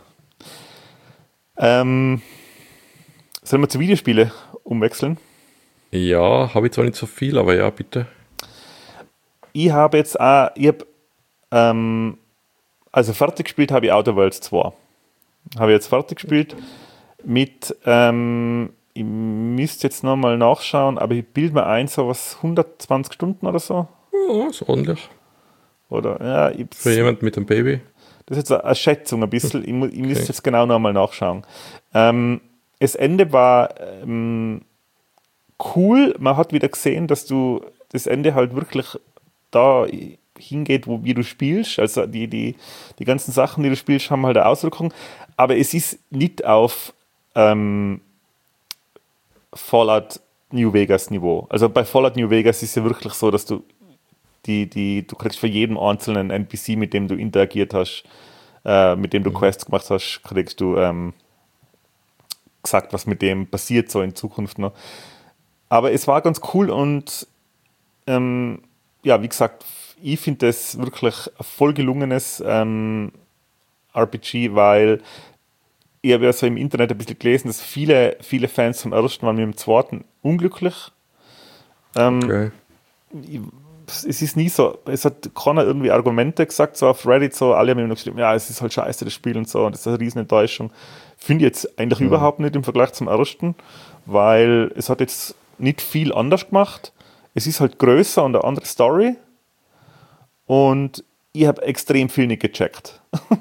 Ähm, sollen wir zu Videospiele umwechseln? Ja, habe ich zwar nicht so viel, aber ja, bitte. Ich habe jetzt auch, ich habe, ähm, also fertig gespielt habe ich Outer Worlds zwei. Habe ich jetzt fertig gespielt. Mit, ähm, ich müsste jetzt nochmal nachschauen, aber ich bilde mir ein, so was hundertzwanzig Stunden oder so. Ja, ist ordentlich. Oder, ja, ich, Für jemand mit einem Baby. das ist jetzt eine Schätzung ein bisschen. Ich, mu- ich müsste jetzt genau nochmal nachschauen. Ähm, das Ende war ähm, cool. Man hat wieder gesehen, dass du das Ende halt wirklich da hingeht, wo, wie du spielst. Also die, die, die ganzen Sachen, die du spielst, haben halt eine Auswirkung. Aber es ist nicht auf ähm, Fallout New Vegas Niveau. Also bei Fallout New Vegas ist ja wirklich so, dass du die, die, du kriegst für jeden einzelnen N P C, mit dem du interagiert hast, äh, mit dem du Quests gemacht hast, kriegst du ähm, gesagt, was mit dem passiert so in Zukunft noch. Aber es war ganz cool und ähm, ja, wie gesagt, ich finde das wirklich ein voll gelungenes ähm, R P G, weil ich habe ja so im Internet ein bisschen gelesen, dass viele, viele Fans vom ersten waren mit dem zweiten unglücklich. Ähm, Okay. es ist nie so, es hat keiner irgendwie Argumente gesagt, so auf Reddit, so alle haben immer geschrieben, ja, es ist halt scheiße, das Spiel und so, und das ist eine riesen Enttäuschung. Finde ich jetzt eigentlich Mhm. überhaupt nicht im Vergleich zum ersten, weil es hat jetzt nicht viel anders gemacht. Es ist halt größer und eine andere Story und ich habe extrem viel nicht gecheckt.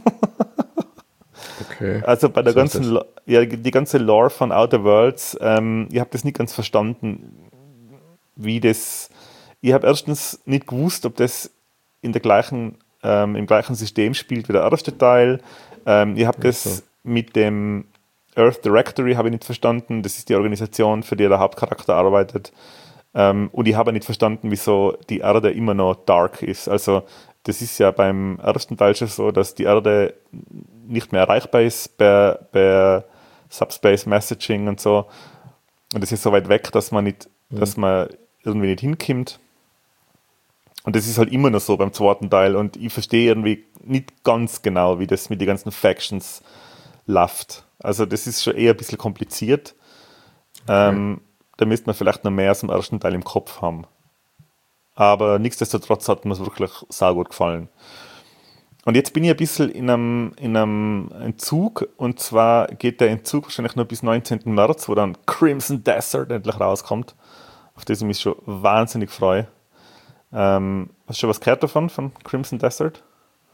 Okay. Also bei der Was heißt ganzen, das? Lo- ja, die ganze Lore von Outer Worlds, ähm, ich habe das nicht ganz verstanden, wie das. Ich habe erstens nicht gewusst, ob das in der gleichen, ähm, im gleichen System spielt wie der erste Teil. Ähm, ich habe Ach so. das mit dem Earth Directory habe ich nicht verstanden. Das ist die Organisation, für die der Hauptcharakter arbeitet. Ähm, und ich habe nicht verstanden, wieso die Erde immer noch dark ist. Also das ist ja beim ersten Teil schon so, dass die Erde nicht mehr erreichbar ist per, per Subspace Messaging und so. Und das ist so weit weg, dass man nicht, Mhm. dass man irgendwie nicht hinkommt. Und das ist halt immer noch so beim zweiten Teil. Und ich verstehe irgendwie nicht ganz genau, wie das mit den ganzen Factions läuft. Also das ist schon eher ein bisschen kompliziert. Ähm, da müsste man vielleicht noch mehr aus dem ersten Teil im Kopf haben. Aber nichtsdestotrotz hat mir es wirklich saugut gefallen. Und jetzt bin ich ein bisschen in einem, in einem Entzug. Und zwar geht der Entzug wahrscheinlich nur bis neunzehnten März, wo dann Crimson Desert endlich rauskommt. Auf das ich mich schon wahnsinnig freue. Ähm, hast du schon was gehört davon, von Crimson Desert?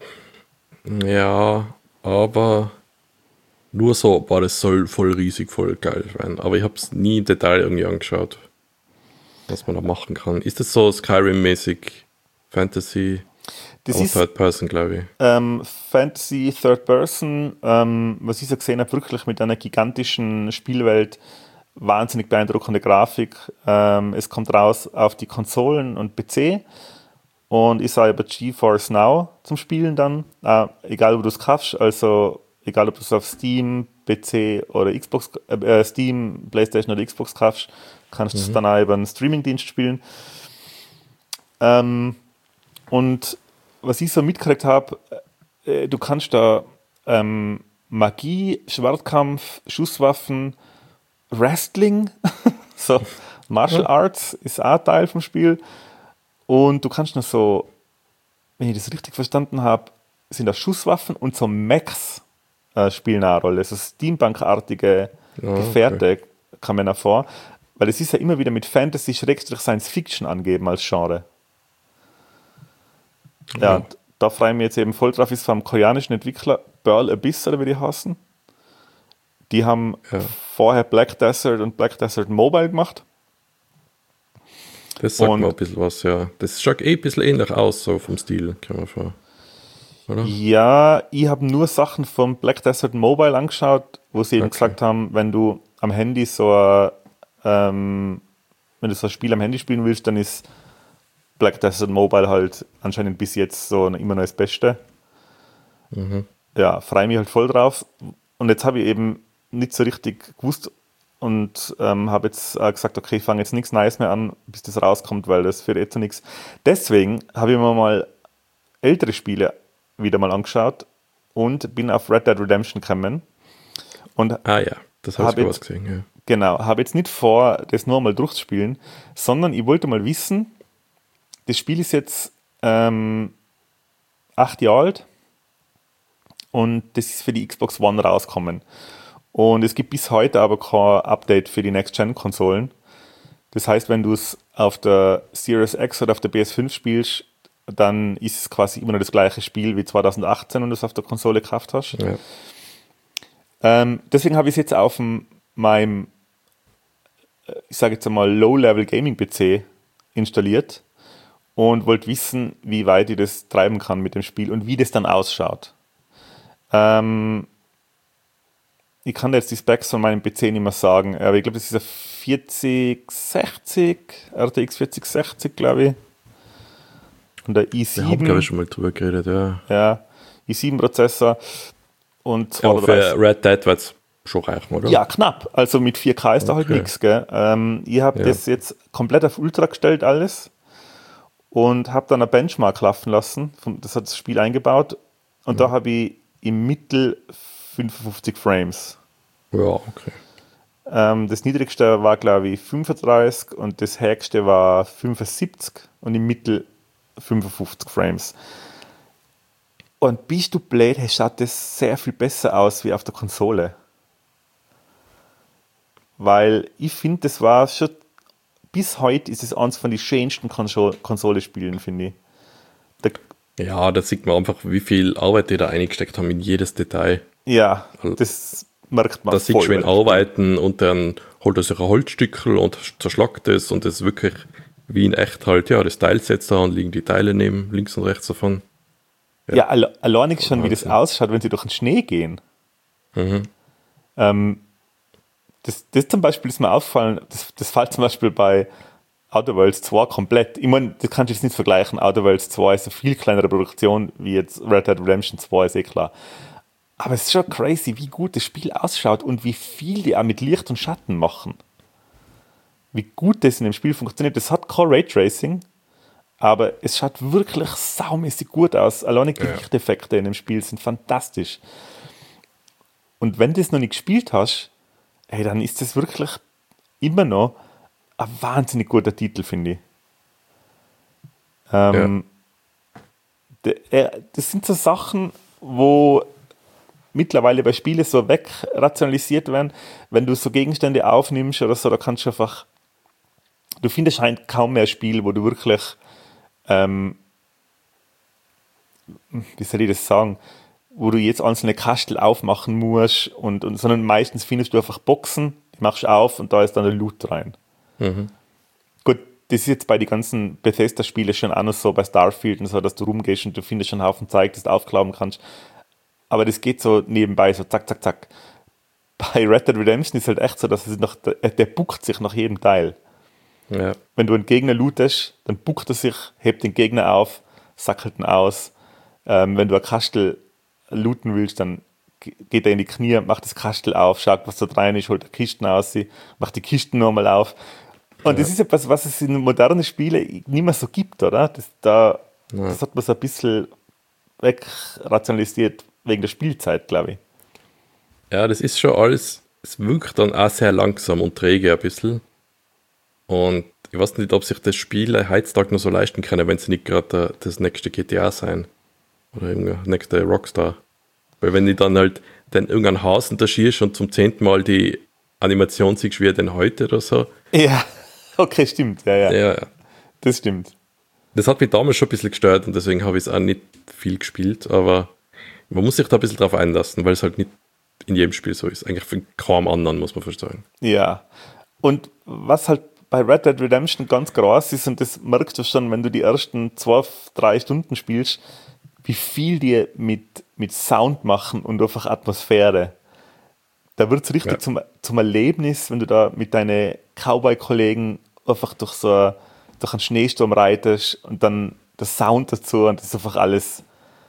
Ja, aber nur so, boah, das soll voll riesig, voll geil sein. Aber ich habe es nie im Detail irgendwie angeschaut, was man da machen kann. Ist das so Skyrim-mäßig Fantasy? Das Aber ist Third Person, glaube ich. ähm, Fantasy Third Person, ähm, was ich so gesehen habe, wirklich mit einer gigantischen Spielwelt, wahnsinnig beeindruckende Grafik. Ähm, es kommt raus auf die Konsolen und P C und ist auch über GeForce Now zum Spielen dann, äh, egal wo du es kaufst, also egal ob du es auf Steam, P C oder Xbox, äh, Steam, PlayStation oder Xbox kaufst, kannst du es Mhm. dann auch über einen Streamingdienst spielen. Ähm, und was ich so mitgekriegt habe, äh, du kannst da ähm, Magie, Schwertkampf, Schusswaffen, Wrestling, so Martial Ja. Arts ist auch Teil vom Spiel. Und du kannst noch so, wenn ich das richtig verstanden habe, sind das Schusswaffen und so Mechs äh, spielen eine Rolle. So Steampunk-artige Ja, okay. Gefährte kann man auch vor. Weil es ist ja immer wieder mit Fantasy-Science-Fiction angeben als Genre. Ja, Ja. und da freue ich mich jetzt eben voll drauf, ist vom koreanischen Entwickler Pearl Abyss oder wie die heißen. Die haben Ja. vorher Black Desert und Black Desert Mobile gemacht. Das sagt mir Und ein bisschen was, ja. Das schaut eh ein bisschen ähnlich aus, so vom Stil, kann man vor. Oder? ja, ich habe nur Sachen vom Black Desert Mobile angeschaut, wo sie eben Okay. gesagt haben, wenn du am Handy so ein, ähm, wenn du so ein Spiel am Handy spielen willst, dann ist Black Desert Mobile halt anscheinend bis jetzt so immer noch das Beste. Mhm. Ja, freue mich halt voll drauf. Und jetzt habe ich eben nicht so richtig gewusst und ähm, habe jetzt äh, gesagt, okay, ich fange jetzt nichts Neues mehr an, bis das rauskommt, weil das führt eh zu nichts. Deswegen habe ich mir mal ältere Spiele wieder mal angeschaut und bin auf Red Dead Redemption gekommen und Ah ja, das habe ich habe sogar was jetzt, gesehen, ja. genau, habe jetzt nicht vor, das nur mal durchzuspielen, sondern ich wollte mal wissen, das Spiel ist jetzt ähm, acht Jahre alt und das ist für die Xbox One rausgekommen. Und es gibt bis heute aber kein Update für die Next-Gen-Konsolen. Das heißt, wenn du es auf der Series X oder auf der P S fünf spielst, dann ist es quasi immer noch das gleiche Spiel wie zwanzig achtzehn, wenn du es auf der Konsole gekauft hast. Ja. Ähm, deswegen habe ich es jetzt auf dem, meinem, ich sage jetzt einmal, Low-Level-Gaming-P C installiert und wollte wissen, wie weit ich das treiben kann mit dem Spiel und wie das dann ausschaut. Ähm, ich kann jetzt die Specs von meinem P C nicht mehr sagen, aber ich glaube, das ist ein vierzig sechzig, R T X vierzig sechzig, glaube ich. Und der i sieben. Wir haben, glaube ich, schon mal drüber geredet, ja. Ja, i sieben Prozessor und Ja, zweiunddreißig. für Red Dead wird es schon reichen, oder? Ja, knapp. Also mit vier K ist da halt Okay. nichts, gell. Ähm, ich habe Ja. das jetzt komplett auf Ultra gestellt, alles. Und habe dann ein Benchmark laufen lassen. Vom- Das hat das Spiel eingebaut. Und da habe ich im Mittel fünfundfünfzig Frames. Ja, okay. Ähm, das niedrigste war, glaube ich, fünfunddreißig und das höchste war fünfundsiebzig und im Mittel fünfundfünfzig Frames. Und bist du blöd, hey, schaut das sehr viel besser aus wie auf der Konsole. Weil ich finde, das war schon, bis heute ist es eines von den schönsten Konso- Konsole-Spielen, finde ich. Da, Ja, da sieht man einfach, wie viel Arbeit die da eingesteckt haben in jedes Detail. ja, das merkt man Da sieht voll. schön arbeiten und dann holt er sich ein Holzstückel und zerschlagt es und das ist wirklich wie in echt halt, ja, das Teil setzt da und liegen die Teile neben, links und rechts davon. Ja, alle- alleinig schon, wie das Wahnsinn. ausschaut, wenn sie durch den Schnee gehen. Mhm. Ähm, das, das zum Beispiel ist mir aufgefallen, das, das fällt zum Beispiel bei Outer Worlds zwei komplett. Ich meine, das kannst du jetzt nicht vergleichen. Outer Worlds zwei ist eine viel kleinere Produktion wie jetzt Red Dead Redemption zwei, ist eh klar. Aber es ist schon crazy, wie gut das Spiel ausschaut und wie viel die auch mit Licht und Schatten machen. Wie gut das in dem Spiel funktioniert. Das hat kein Raytracing, aber es schaut wirklich saumäßig gut aus. Alleine die Ja. Lichteffekte in dem Spiel sind fantastisch. Und wenn du das noch nicht gespielt hast, ey, dann ist das wirklich immer noch ein wahnsinnig guter Titel, finde ich. Ähm, de- äh, das sind so Sachen, wo mittlerweile bei Spielen so wegrationalisiert werden. Wenn du so Gegenstände aufnimmst oder so, da kannst du einfach, du findest halt kaum mehr Spiele, wo du wirklich, ähm, wie soll ich das sagen, wo du jetzt einzelne Kastel aufmachen musst, und, und, sondern meistens findest du einfach Boxen, die machst du auf und da ist dann der Loot rein. Mhm. Gut, das ist jetzt bei den ganzen Bethesda-Spielen schon auch noch so, bei Starfield und so, dass du rumgehst und du findest schon einen Haufen Zeug, das du aufklappen kannst. Aber das geht so nebenbei, so zack, zack, zack. Bei Red Dead Redemption ist halt echt so, dass es noch, der, der buckt sich nach jedem Teil. Ja. Wenn du einen Gegner lootest, dann buckt er sich, hebt den Gegner auf, sackelt ihn aus. Ähm, wenn du ein Kastel looten willst, dann ge- geht er in die Knie, macht das Kastel auf, schaut, was da rein ist, holt die Kisten aus, macht die Kisten nochmal auf. Und Ja. das ist etwas, was es in modernen Spielen nicht mehr so gibt, oder? Das, da, Ja. das hat man so ein bisschen wegrationalisiert wegen der Spielzeit, glaube ich. Ja, das ist schon alles, es wirkt dann auch sehr langsam und träge ein bisschen. Und ich weiß nicht, ob sich das Spiel heutzutage noch so leisten können, wenn sie nicht gerade das nächste G T A sein. Oder irgendein nächste Rockstar. Weil wenn die dann halt dann irgendein Haus unterschiedst und zum zehnten Mal die Animation siehst, wie denn heute oder so. Ja, okay, stimmt. Ja, ja, Ja, ja. das stimmt. Das hat mich damals schon ein bisschen gestört und deswegen habe ich es auch nicht viel gespielt, aber man muss sich da ein bisschen drauf einlassen, weil es halt nicht in jedem Spiel so ist. Eigentlich für kaum anderen, muss man fast sagen. Ja. Und was halt bei Red Dead Redemption ganz groß ist, und das merkst du schon, wenn du die ersten zwei, drei Stunden spielst, wie viel die mit, mit Sound machen und einfach Atmosphäre. Da wird es richtig Ja. zum, zum Erlebnis, wenn du da mit deinen Cowboy-Kollegen einfach durch so ein- durch einen Schneesturm reitest und dann der Sound dazu und das ist einfach alles.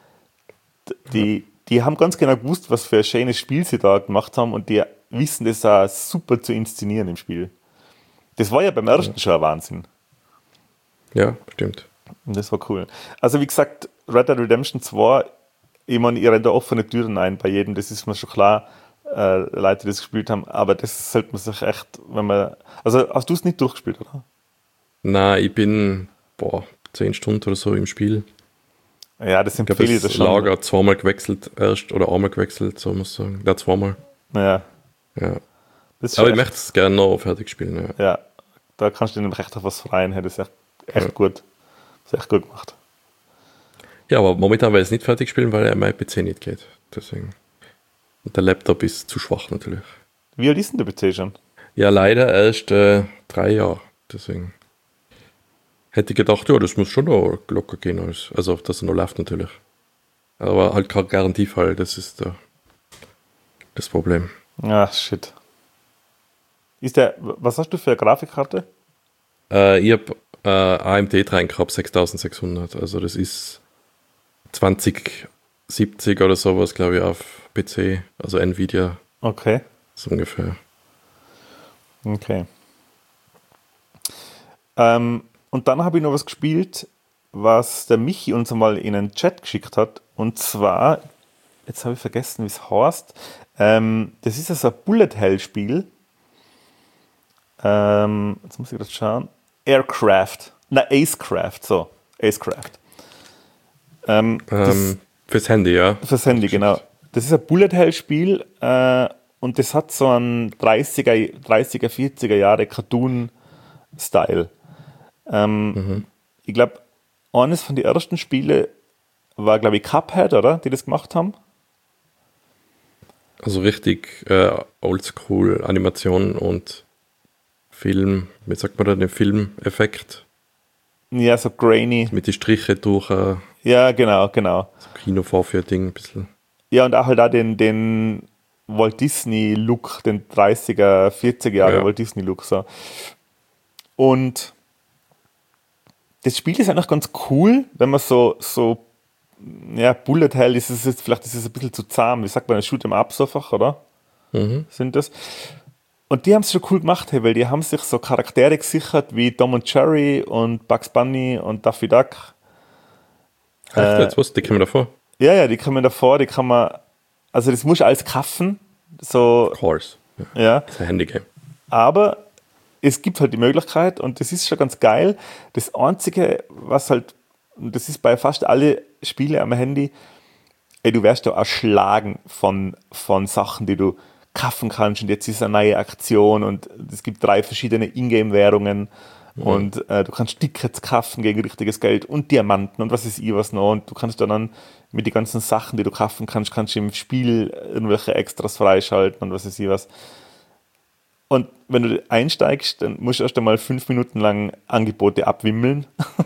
Die, die haben ganz genau gewusst, was für ein schönes Spiel sie da gemacht haben und die wissen das auch super zu inszenieren im Spiel. Das war ja beim ersten schon ein Wahnsinn. Ja, stimmt. Und das war cool. Also wie gesagt, Red Dead Redemption zwei, ich meine, ihr rennt da offene Türen ein bei jedem, das ist mir schon klar, äh, Leute, die das gespielt haben, aber das sollte man sich echt, wenn man, also hast du es nicht durchgespielt, oder? Na, ich bin, boah, zehn Stunden oder so im Spiel. Ja, das Ich glaube, empfehle ich das das schon. Lager hat zweimal gewechselt erst, oder einmal gewechselt, so muss ich sagen. Ja, zweimal. Ja, Ja. das ist Aber schon ich echt, möchte es gerne noch fertig spielen, ja. ja, da kannst du dir nämlich echt auf was freien. Das ist echt, echt Ja. gut. Das ist echt gut gemacht. Ja, aber momentan will ich es nicht fertig spielen, weil mein P C nicht geht. Deswegen. Und der Laptop ist zu schwach natürlich. Wie alt ist denn der P C schon? Ja, leider erst äh, drei Jahre. Deswegen. Hätte ich gedacht, ja, das muss schon noch locker gehen. Als, also, dass er noch läuft natürlich. Aber halt kein Garantiefall, das ist der, das Problem. Ah, shit. Ist der, was hast du für eine Grafikkarte? Äh, ich habe äh, A M D dran gehabt, sechstausendsechshundert. Also, das ist zwanzig siebzig oder sowas, glaube ich, auf P C. Also, Nvidia, Okay, so ungefähr. okay. Ähm, und dann habe ich noch was gespielt, was der Michi uns einmal in einen Chat geschickt hat. Und zwar, jetzt habe ich vergessen, wie es heißt. Ähm, das ist also ein Bullet-Hell-Spiel. Ähm, jetzt muss ich gerade schauen. Aircraft. Na, Acecraft, so. Acecraft. Ähm, das, Ähm, fürs Handy, ja. fürs Handy, genau. Das ist ein Bullet-Hell-Spiel äh, und das hat so einen dreißiger, dreißiger vierziger Jahre Cartoon-Style. Ähm, Mhm. Ich glaube, eines von den ersten Spielen war, glaube ich, Cuphead, oder? Die das gemacht haben. Also richtig äh, oldschool Animation und Film, wie sagt man da, den Filmeffekt Ja, so grainy. mit den Strichen durch äh, Ja, genau, genau. so Kinovorführ-Ding ein bisschen. Ja, und auch halt auch den, den Walt Disney-Look, den dreißiger, vierziger Jahre Ja. Walt Disney-Look. So. Und das Spiel ist eigentlich ganz cool, wenn man so, so ja, Bullet Hell ist es jetzt, vielleicht ist es ein bisschen zu zahm, wie sagt man, Shoot 'em Ups einfach, oder? Mhm. Sind das? Und die haben es schon cool gemacht, hey, weil die haben sich so Charaktere gesichert wie Tom und Jerry und Bugs Bunny und Daffy Duck. Echt, Äh, jetzt was, die kommen davor? Ja, ja, die kann man davor, die kann man, also das muss alles kaufen, so, Of course. Ja. ja, Das ist ein Handygame. aber es gibt halt die Möglichkeit und das ist schon ganz geil. Das Einzige, was halt, und das ist bei fast alle Spiele am Handy, ey, du wirst da erschlagen von, von Sachen, die du kaufen kannst und jetzt ist eine neue Aktion und es gibt drei verschiedene Ingame-Währungen und äh, du kannst Tickets kaufen gegen richtiges Geld und Diamanten und was ist ich was noch und du kannst dann mit den ganzen Sachen, die du kaufen kannst, kannst du im Spiel irgendwelche Extras freischalten und was ist ich was. Und wenn du einsteigst, dann musst du erst einmal fünf Minuten lang Angebote abwimmeln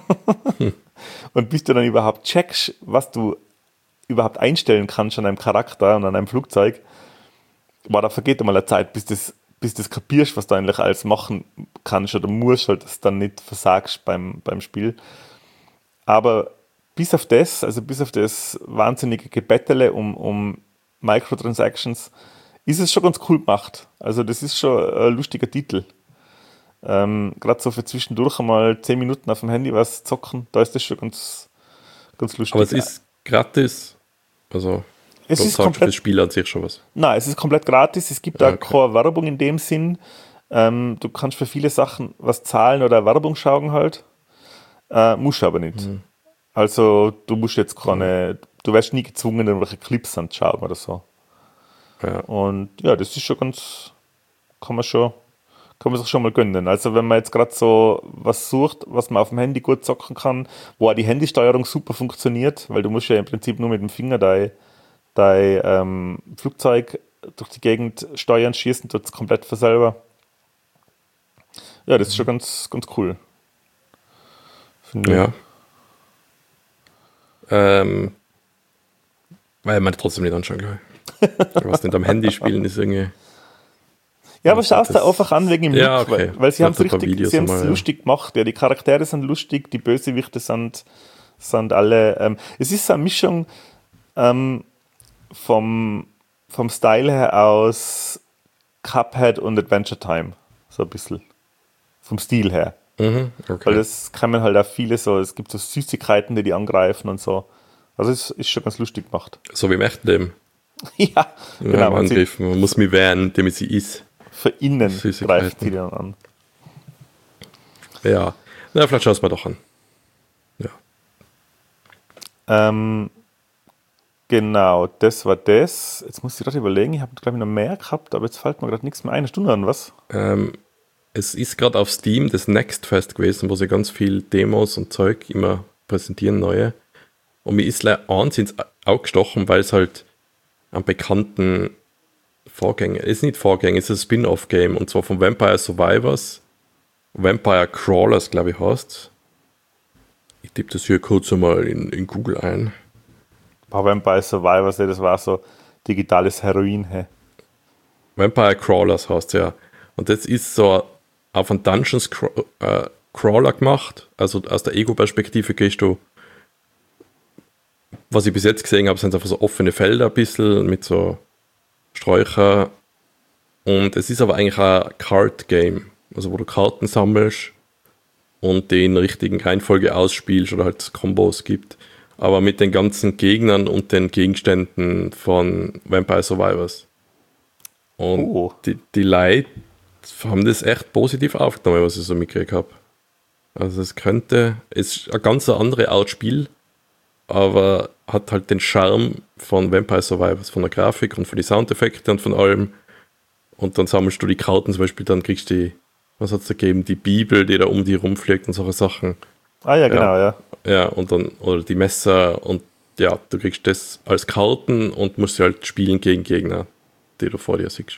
und bis du dann überhaupt checkst, was du überhaupt einstellen kannst an einem Charakter und an einem Flugzeug, war da vergeht einmal eine Zeit, bis das, bis das kapierst, was du eigentlich alles machen kannst oder musst, halt, dass du dann nicht versagst beim, beim Spiel. Aber bis auf das, also bis auf das wahnsinnige Gebettele um, um Microtransactions, ist es schon ganz cool gemacht. Also das ist schon ein lustiger Titel. Ähm, Gerade so für zwischendurch einmal zehn Minuten auf dem Handy was zocken, da ist das schon ganz, ganz lustig. Aber es ist gratis. Also, Es das ist sagt komplett- fürs Spiel an sich schon was. Nein, es ist komplett gratis. Es gibt Ah, da okay. keine Werbung in dem Sinn. Ähm, du kannst für viele Sachen was zahlen oder Werbung schauen halt. Äh, musst aber nicht. Mhm. Also du musst jetzt keine, du wirst nie gezwungen, irgendwelche Clips anzuschauen oder so. Ja. Und ja, das ist schon ganz, kann man schon, kann man sich schon mal gönnen. Also wenn man jetzt gerade so was sucht, was man auf dem Handy gut zocken kann, wo auch die Handysteuerung super funktioniert, weil du musst ja im Prinzip nur mit dem Finger dein, dein ähm, Flugzeug durch die Gegend steuern, schießen, tut es komplett für selber. Ja, das ist schon ganz, ganz cool. Finde ich. Ja. Ähm, weil man trotzdem nicht anschauen, glaube ich. Was nicht am Handy spielen ist irgendwie. Ja, aber Ja, schaust da das- einfach an wegen dem Ja, Look, okay. weil, weil sie Ich haben es hab ein paar richtig, Videos sie haben es einmal, ja. lustig gemacht. Ja, die Charaktere sind lustig, die Bösewichte sind, sind alle. Ähm, es ist so eine Mischung ähm, vom, vom Style her aus Cuphead und Adventure Time. So ein bisschen. Vom Stil her. Mhm, okay. Weil das kann man halt auch viele so, es gibt so Süßigkeiten, die die angreifen und so. Also es ist schon ganz lustig gemacht. So wie im echten Leben. Ja, Genau, genau. Man sieht, angreifen. Man muss mich wehren, damit sie ist. für innen Süßigkeiten. greift die dann an. Ja. Na, vielleicht schaust du mal doch an. Ja. Ähm, genau, das war das. Jetzt muss ich gerade überlegen, ich habe, glaube ich, noch mehr gehabt, aber jetzt fällt mir gerade nichts mehr. Eine Stunde an, was? Ähm, es ist gerade auf Steam das Next Fest gewesen, wo sie ganz viel Demos und Zeug immer präsentieren, neue. Und mir ist leider eins ins Auge gestochen, weil es halt einen bekannten Vorgänger, es ist nicht Vorgänger, es ist ein Spin-off-Game, und zwar von Vampire Survivors. Vampire Crawlers, glaube ich, heißt. Ich tippe das hier kurz einmal in, in Google ein. Bei Vampire Survivors, das war so digitales Heroin. Hey. Vampire Crawlers heißt ja. Und das ist so auf einen Dungeons äh, Crawler gemacht. Also aus der Ego-Perspektive gehst du, was ich bis jetzt gesehen habe, sind einfach so offene Felder ein bisschen mit so Sträucher. Und es ist aber eigentlich ein Card-Game. Also wo du Karten sammelst und die in der richtigen Reihenfolge ausspielst oder halt Kombos gibt. Aber mit den ganzen Gegnern und den Gegenständen von Vampire Survivors. Und Oh. die, die Leute haben das echt positiv aufgenommen, was ich so mitgekriegt habe. Also es könnte, es ist ein ganz anderes Art Spiel, aber hat halt den Charme von Vampire Survivors, von der Grafik und von den Soundeffekten und von allem. Und dann sammelst du die Karten, zum Beispiel, dann kriegst du die, was hat es da gegeben, die Bibel, die da um die rumfliegt und solche Sachen. Ah ja, genau, ja. Ja, und dann, oder die Messer, und ja, du kriegst das als Karten und musst sie halt spielen gegen Gegner, die du vor dir siehst.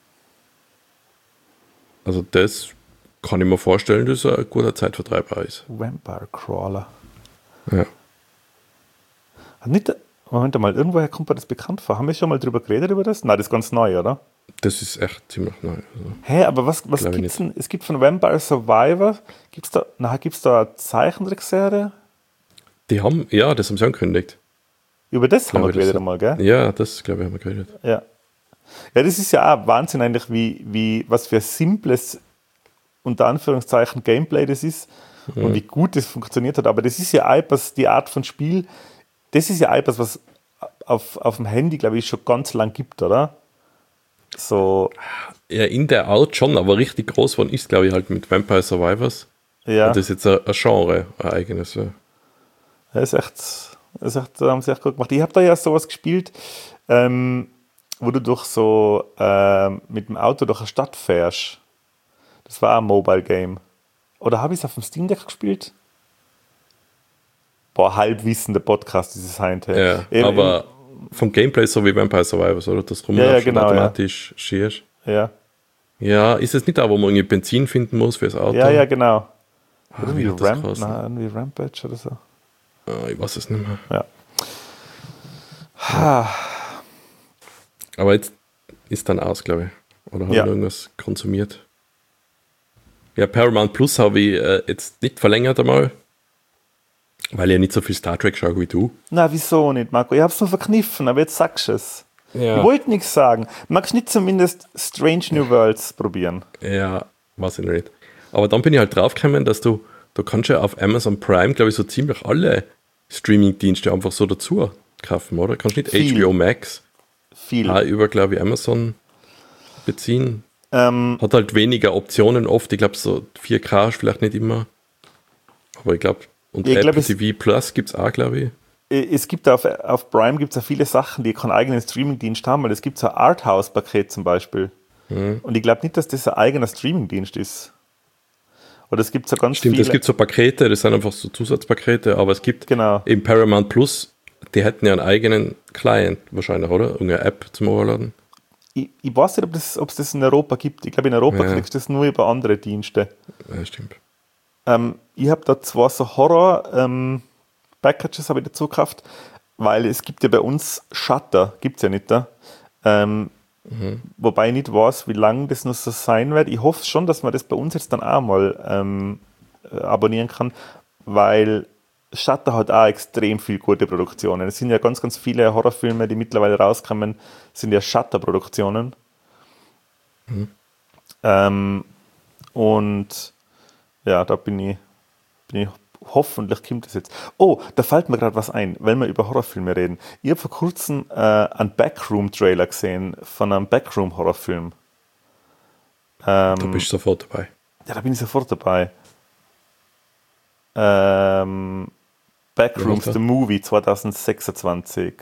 Also das kann ich mir vorstellen, dass ein guter Zeitvertreib ist. Vampire Crawler. Ja. Hat nicht, Moment mal, irgendwoher kommt mir das bekannt vor. Haben wir schon mal drüber geredet über das? Nein, das ist ganz neu, oder? Das ist echt ziemlich neu. Also, Hä, aber was, was Glaub ich gibt's denn? Es gibt von Vampire Survivor, gibt's da, nachher gibt's da eine Zeichentrickserie? die haben, ja, das haben sie angekündigt. Über das haben wir Glaube, das geredet hat- einmal, gell? Ja, das glaube ich haben wir geredet. Ja. Ja, das ist ja auch Wahnsinn eigentlich, wie, wie, was für ein simples, unter Anführungszeichen, Gameplay das ist und wie gut das funktioniert hat. Aber das ist ja auch etwas, die Art von Spiel, das ist ja auch etwas, was auf, auf dem Handy, glaube ich, schon ganz lang gibt, oder? So, Ja, in der Art schon, aber richtig groß geworden ist, glaube ich, halt mit Vampire Survivors. ja. Und das ist jetzt ein, ein Genre, ein eigenes. Ja. Ja, ist echt, ist echt, da haben sie echt gut gemacht. Ich habe da ja sowas gespielt, ähm, wo du durch so ähm, mit dem Auto durch eine Stadt fährst. Das war ein Mobile Game. Oder habe ich es auf dem Steam Deck gespielt? Boah, halbwissender Podcast, dieses Heint. Ja, aber vom Gameplay so wie Vampire Survivors, oder? Das Ja, ja, rumlaufst genau, und ja. automatisch schierst. Ja, Ja, ist es nicht da, wo man irgendwie Benzin finden muss fürs Auto? ja, ja, genau. Ah, Irgendwie, wie hat das Ramp, geheißen? na, irgendwie Rampage oder so. Ah, ich weiß es nicht mehr. Ja. Ha, Aber jetzt ist dann aus, glaube ich. Oder habe Ja. ich noch irgendwas konsumiert? Ja, Paramount Plus habe ich äh, jetzt nicht verlängert einmal, weil ich ja nicht so viel Star Trek schaue wie du. na, wieso nicht, Marco? Ich hab's nur verkniffen, aber jetzt sagst du es. Ja. Ich wollte nichts sagen. Magst du nicht zumindest Strange New Worlds probieren? Ja, weiß ich noch nicht. Aber dann bin ich halt draufgekommen, dass du, du kannst ja auf Amazon Prime, glaube ich, so ziemlich alle Streaming-Dienste einfach so dazu kaufen, oder? Kannst nicht Viel. H B O Max Viel. auch über, glaube ich, Amazon beziehen. Ähm, Hat halt weniger Optionen oft. Ich glaube, so vier K ist vielleicht nicht immer. Aber ich glaube, und Ich Apple glaub, es- T V Plus gibt es auch, glaube ich. es gibt auf, auf Prime gibt's ja viele Sachen, die keinen eigenen Streamingdienst haben, weil es gibt so ein Arthouse-Paket zum Beispiel. Mhm. Und ich glaube nicht, dass das ein eigener Streamingdienst ist. Oder es gibt so ganz Stimmt, viele. es gibt so Pakete, das sind einfach so Zusatzpakete, aber es gibt Genau. eben Paramount Plus, die hätten ja einen eigenen Client wahrscheinlich, oder? Irgendeine App zum Runterladen. Ich, ich weiß nicht, ob es das, das in Europa gibt. Ich glaube, in Europa Ja. kriegst du das nur über andere Dienste. Ja, stimmt. Ähm, ich habe da zwar so Horror-Packages habe ich dazu gekauft, weil es gibt ja bei uns Shutter, gibt es ja nicht da. Ähm, Wobei ich nicht weiß, wie lange das noch so sein wird. Ich hoffe schon, dass man das bei uns jetzt dann auch mal ähm, äh, abonnieren kann, weil Shutter hat auch extrem viel gute Produktionen. Es sind ja ganz, ganz viele Horrorfilme, die mittlerweile rauskommen, sind ja Shutter-Produktionen. Ähm, und ja, da bin ich, bin ich, hoffentlich kommt das jetzt. Oh, da fällt mir gerade was ein, weil wir über Horrorfilme reden. Ich habe vor kurzem äh, einen Backroom-Trailer gesehen von einem Backroom-Horrorfilm. Ähm, Da bist du sofort dabei. ja, da bin ich sofort dabei. Ähm, Backrooms, Ja, the Movie zwanzig sechsundzwanzig.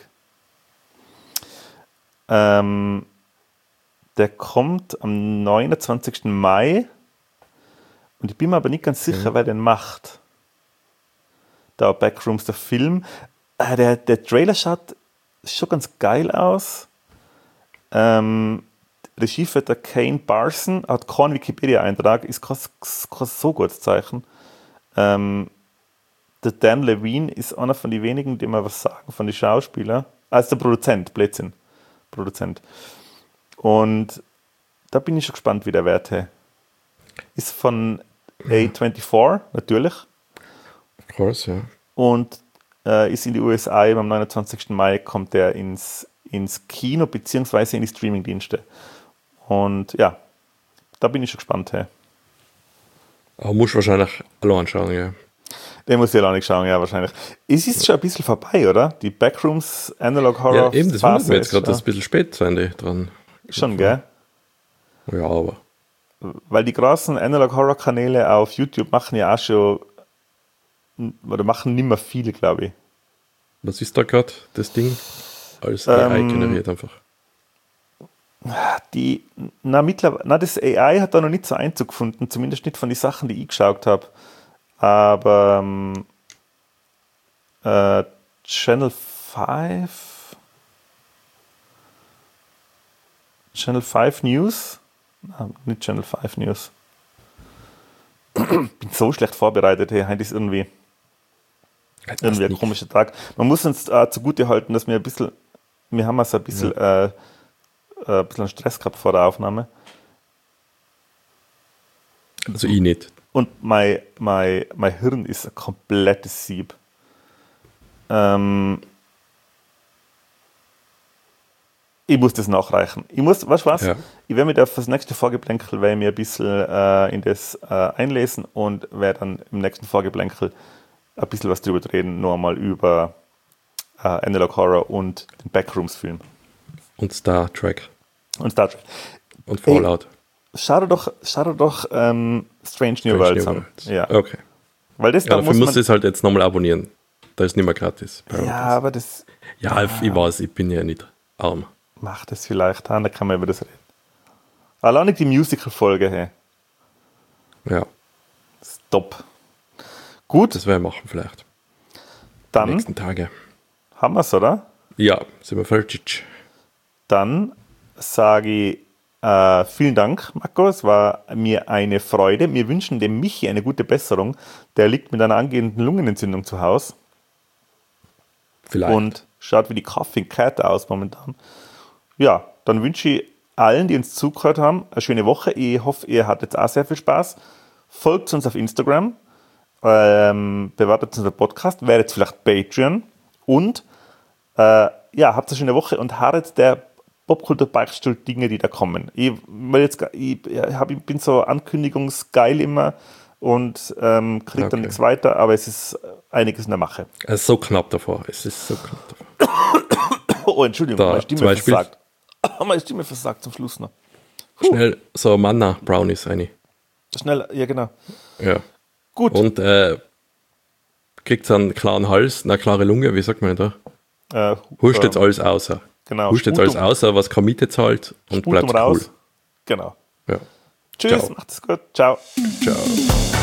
Ähm, der kommt am neunundzwanzigsten Mai und ich bin mir aber nicht ganz sicher, Mhm. wer den macht. Da Backrooms, der Film. Äh, der, der Trailer schaut schon ganz geil aus. Ähm, Regie führt der Kane Barson, hat keinen Wikipedia-Eintrag, ist kein, kein so gutes Zeichen. Ähm, der Dan Levine ist einer von den wenigen, die mir was sagen, von den Schauspielern. Ah, ist der Produzent, Blödsinn. Produzent. Und da bin ich schon gespannt, wie der wird. Hey. Ist von A vierundzwanzig, natürlich. Of course, ja. Und äh, ist in die U S A am neunundzwanzigsten Mai kommt der ins, ins Kino beziehungsweise in die Streamingdienste. Und ja, da bin ich schon gespannt. Hey. Aber musst wahrscheinlich allein anschauen, ja. Den muss ich auch nicht schauen, ja, wahrscheinlich. Es ist schon ein bisschen vorbei, oder? Die Backrooms Analog Horror. Ja, eben, das wundert mich jetzt gerade, ja. dass ein bisschen spät sein die dran. Schon, gell? Ja, aber. Weil die großen Analog Horror Kanäle auf YouTube machen ja auch schon, oder machen nicht mehr viele, glaube ich. Was ist da gerade, das Ding? Als A I Ähm, generiert einfach. Die, na, mittlerweile, na, das A I hat da noch nicht so Einzug gefunden, zumindest nicht von den Sachen, die ich geschaut habe. Aber ähm, äh, Channel fünf Channel fünf News? Ah, nicht Channel fünf News. Bin so schlecht vorbereitet, hey, heute ist irgendwie, irgendwie ein komischer Tag. Man muss uns äh, zugute halten, dass wir ein bisschen, wir haben also ein bisschen, ja. äh, ein bisschen Stress gehabt vor der Aufnahme. Also ich nicht. Und mein, mein, mein Hirn ist ein komplettes Sieb. Ähm, ich muss das nachreichen. Ich muss, weißt du was? Ja. Ich werde mir auf das nächste Vorgeplänkel werde ich mir ein bisschen äh, in das äh, einlesen und werde dann im nächsten Vorgeplänkel ein bisschen was drüber reden, nur einmal über äh, Analog Horror und den Backrooms-Film. Und Star Trek. Und Star Trek. Und Fallout. Schau dir doch, schau dir doch ähm, Strange New Strange Worlds New an. Worlds. Ja. Okay. Weil das Ja, da dafür muss musst du man, es halt jetzt nochmal abonnieren. Da ist nicht mehr gratis. bei ja, uns. aber das Ja, ich weiß, ich bin ja nicht arm. macht das vielleicht an, da kann man über das reden. Allein nicht die Musical-Folge, hey. Ja, Stop. Gut, das werden wir machen vielleicht. Die dann nächsten Tage. haben wir es, oder? Ja, sind wir fertig. Dann sage ich äh, vielen Dank, Marco. Es war mir eine Freude. Wir wünschen dem Michi eine gute Besserung. Der liegt mit einer angehenden Lungenentzündung zu Hause Vielleicht. und schaut wie die Kaffee-Kette aus momentan. Ja, dann wünsche ich allen, die uns zugehört haben, eine schöne Woche. Ich hoffe, ihr hattet auch sehr viel Spaß. Folgt uns auf Instagram, ähm, bewertet unseren Podcast, werdet vielleicht Patreon und äh, ja, habt eine schöne Woche und harret der Popkultur-Beichtstuhl-Dinge, die da kommen. Ich, will jetzt, ich, hab, ich bin so ankündigungsgeil immer und ähm, kriege dann Okay. nichts weiter, aber es ist einiges in der Mache. Es ist so knapp davor. Es ist so knapp davor. Oh, Entschuldigung, Da, meine zum Stimme Beispiel- versagt. Meine Stimme versagt zum Schluss noch. Schnell so Manna-Brownies rein. Schnell, ja genau. Ja. Gut. Und äh, kriegt einen klaren Hals, eine klare Lunge, wie sagt man da? Äh, Huscht äh, jetzt alles außer. Genau. Huscht jetzt Sputum- alles außer, was keine Miete zahlt und Sputum bleibt cool. raus. Genau. Ja. Tschüss, Ciao. macht es gut. Ciao. Ciao.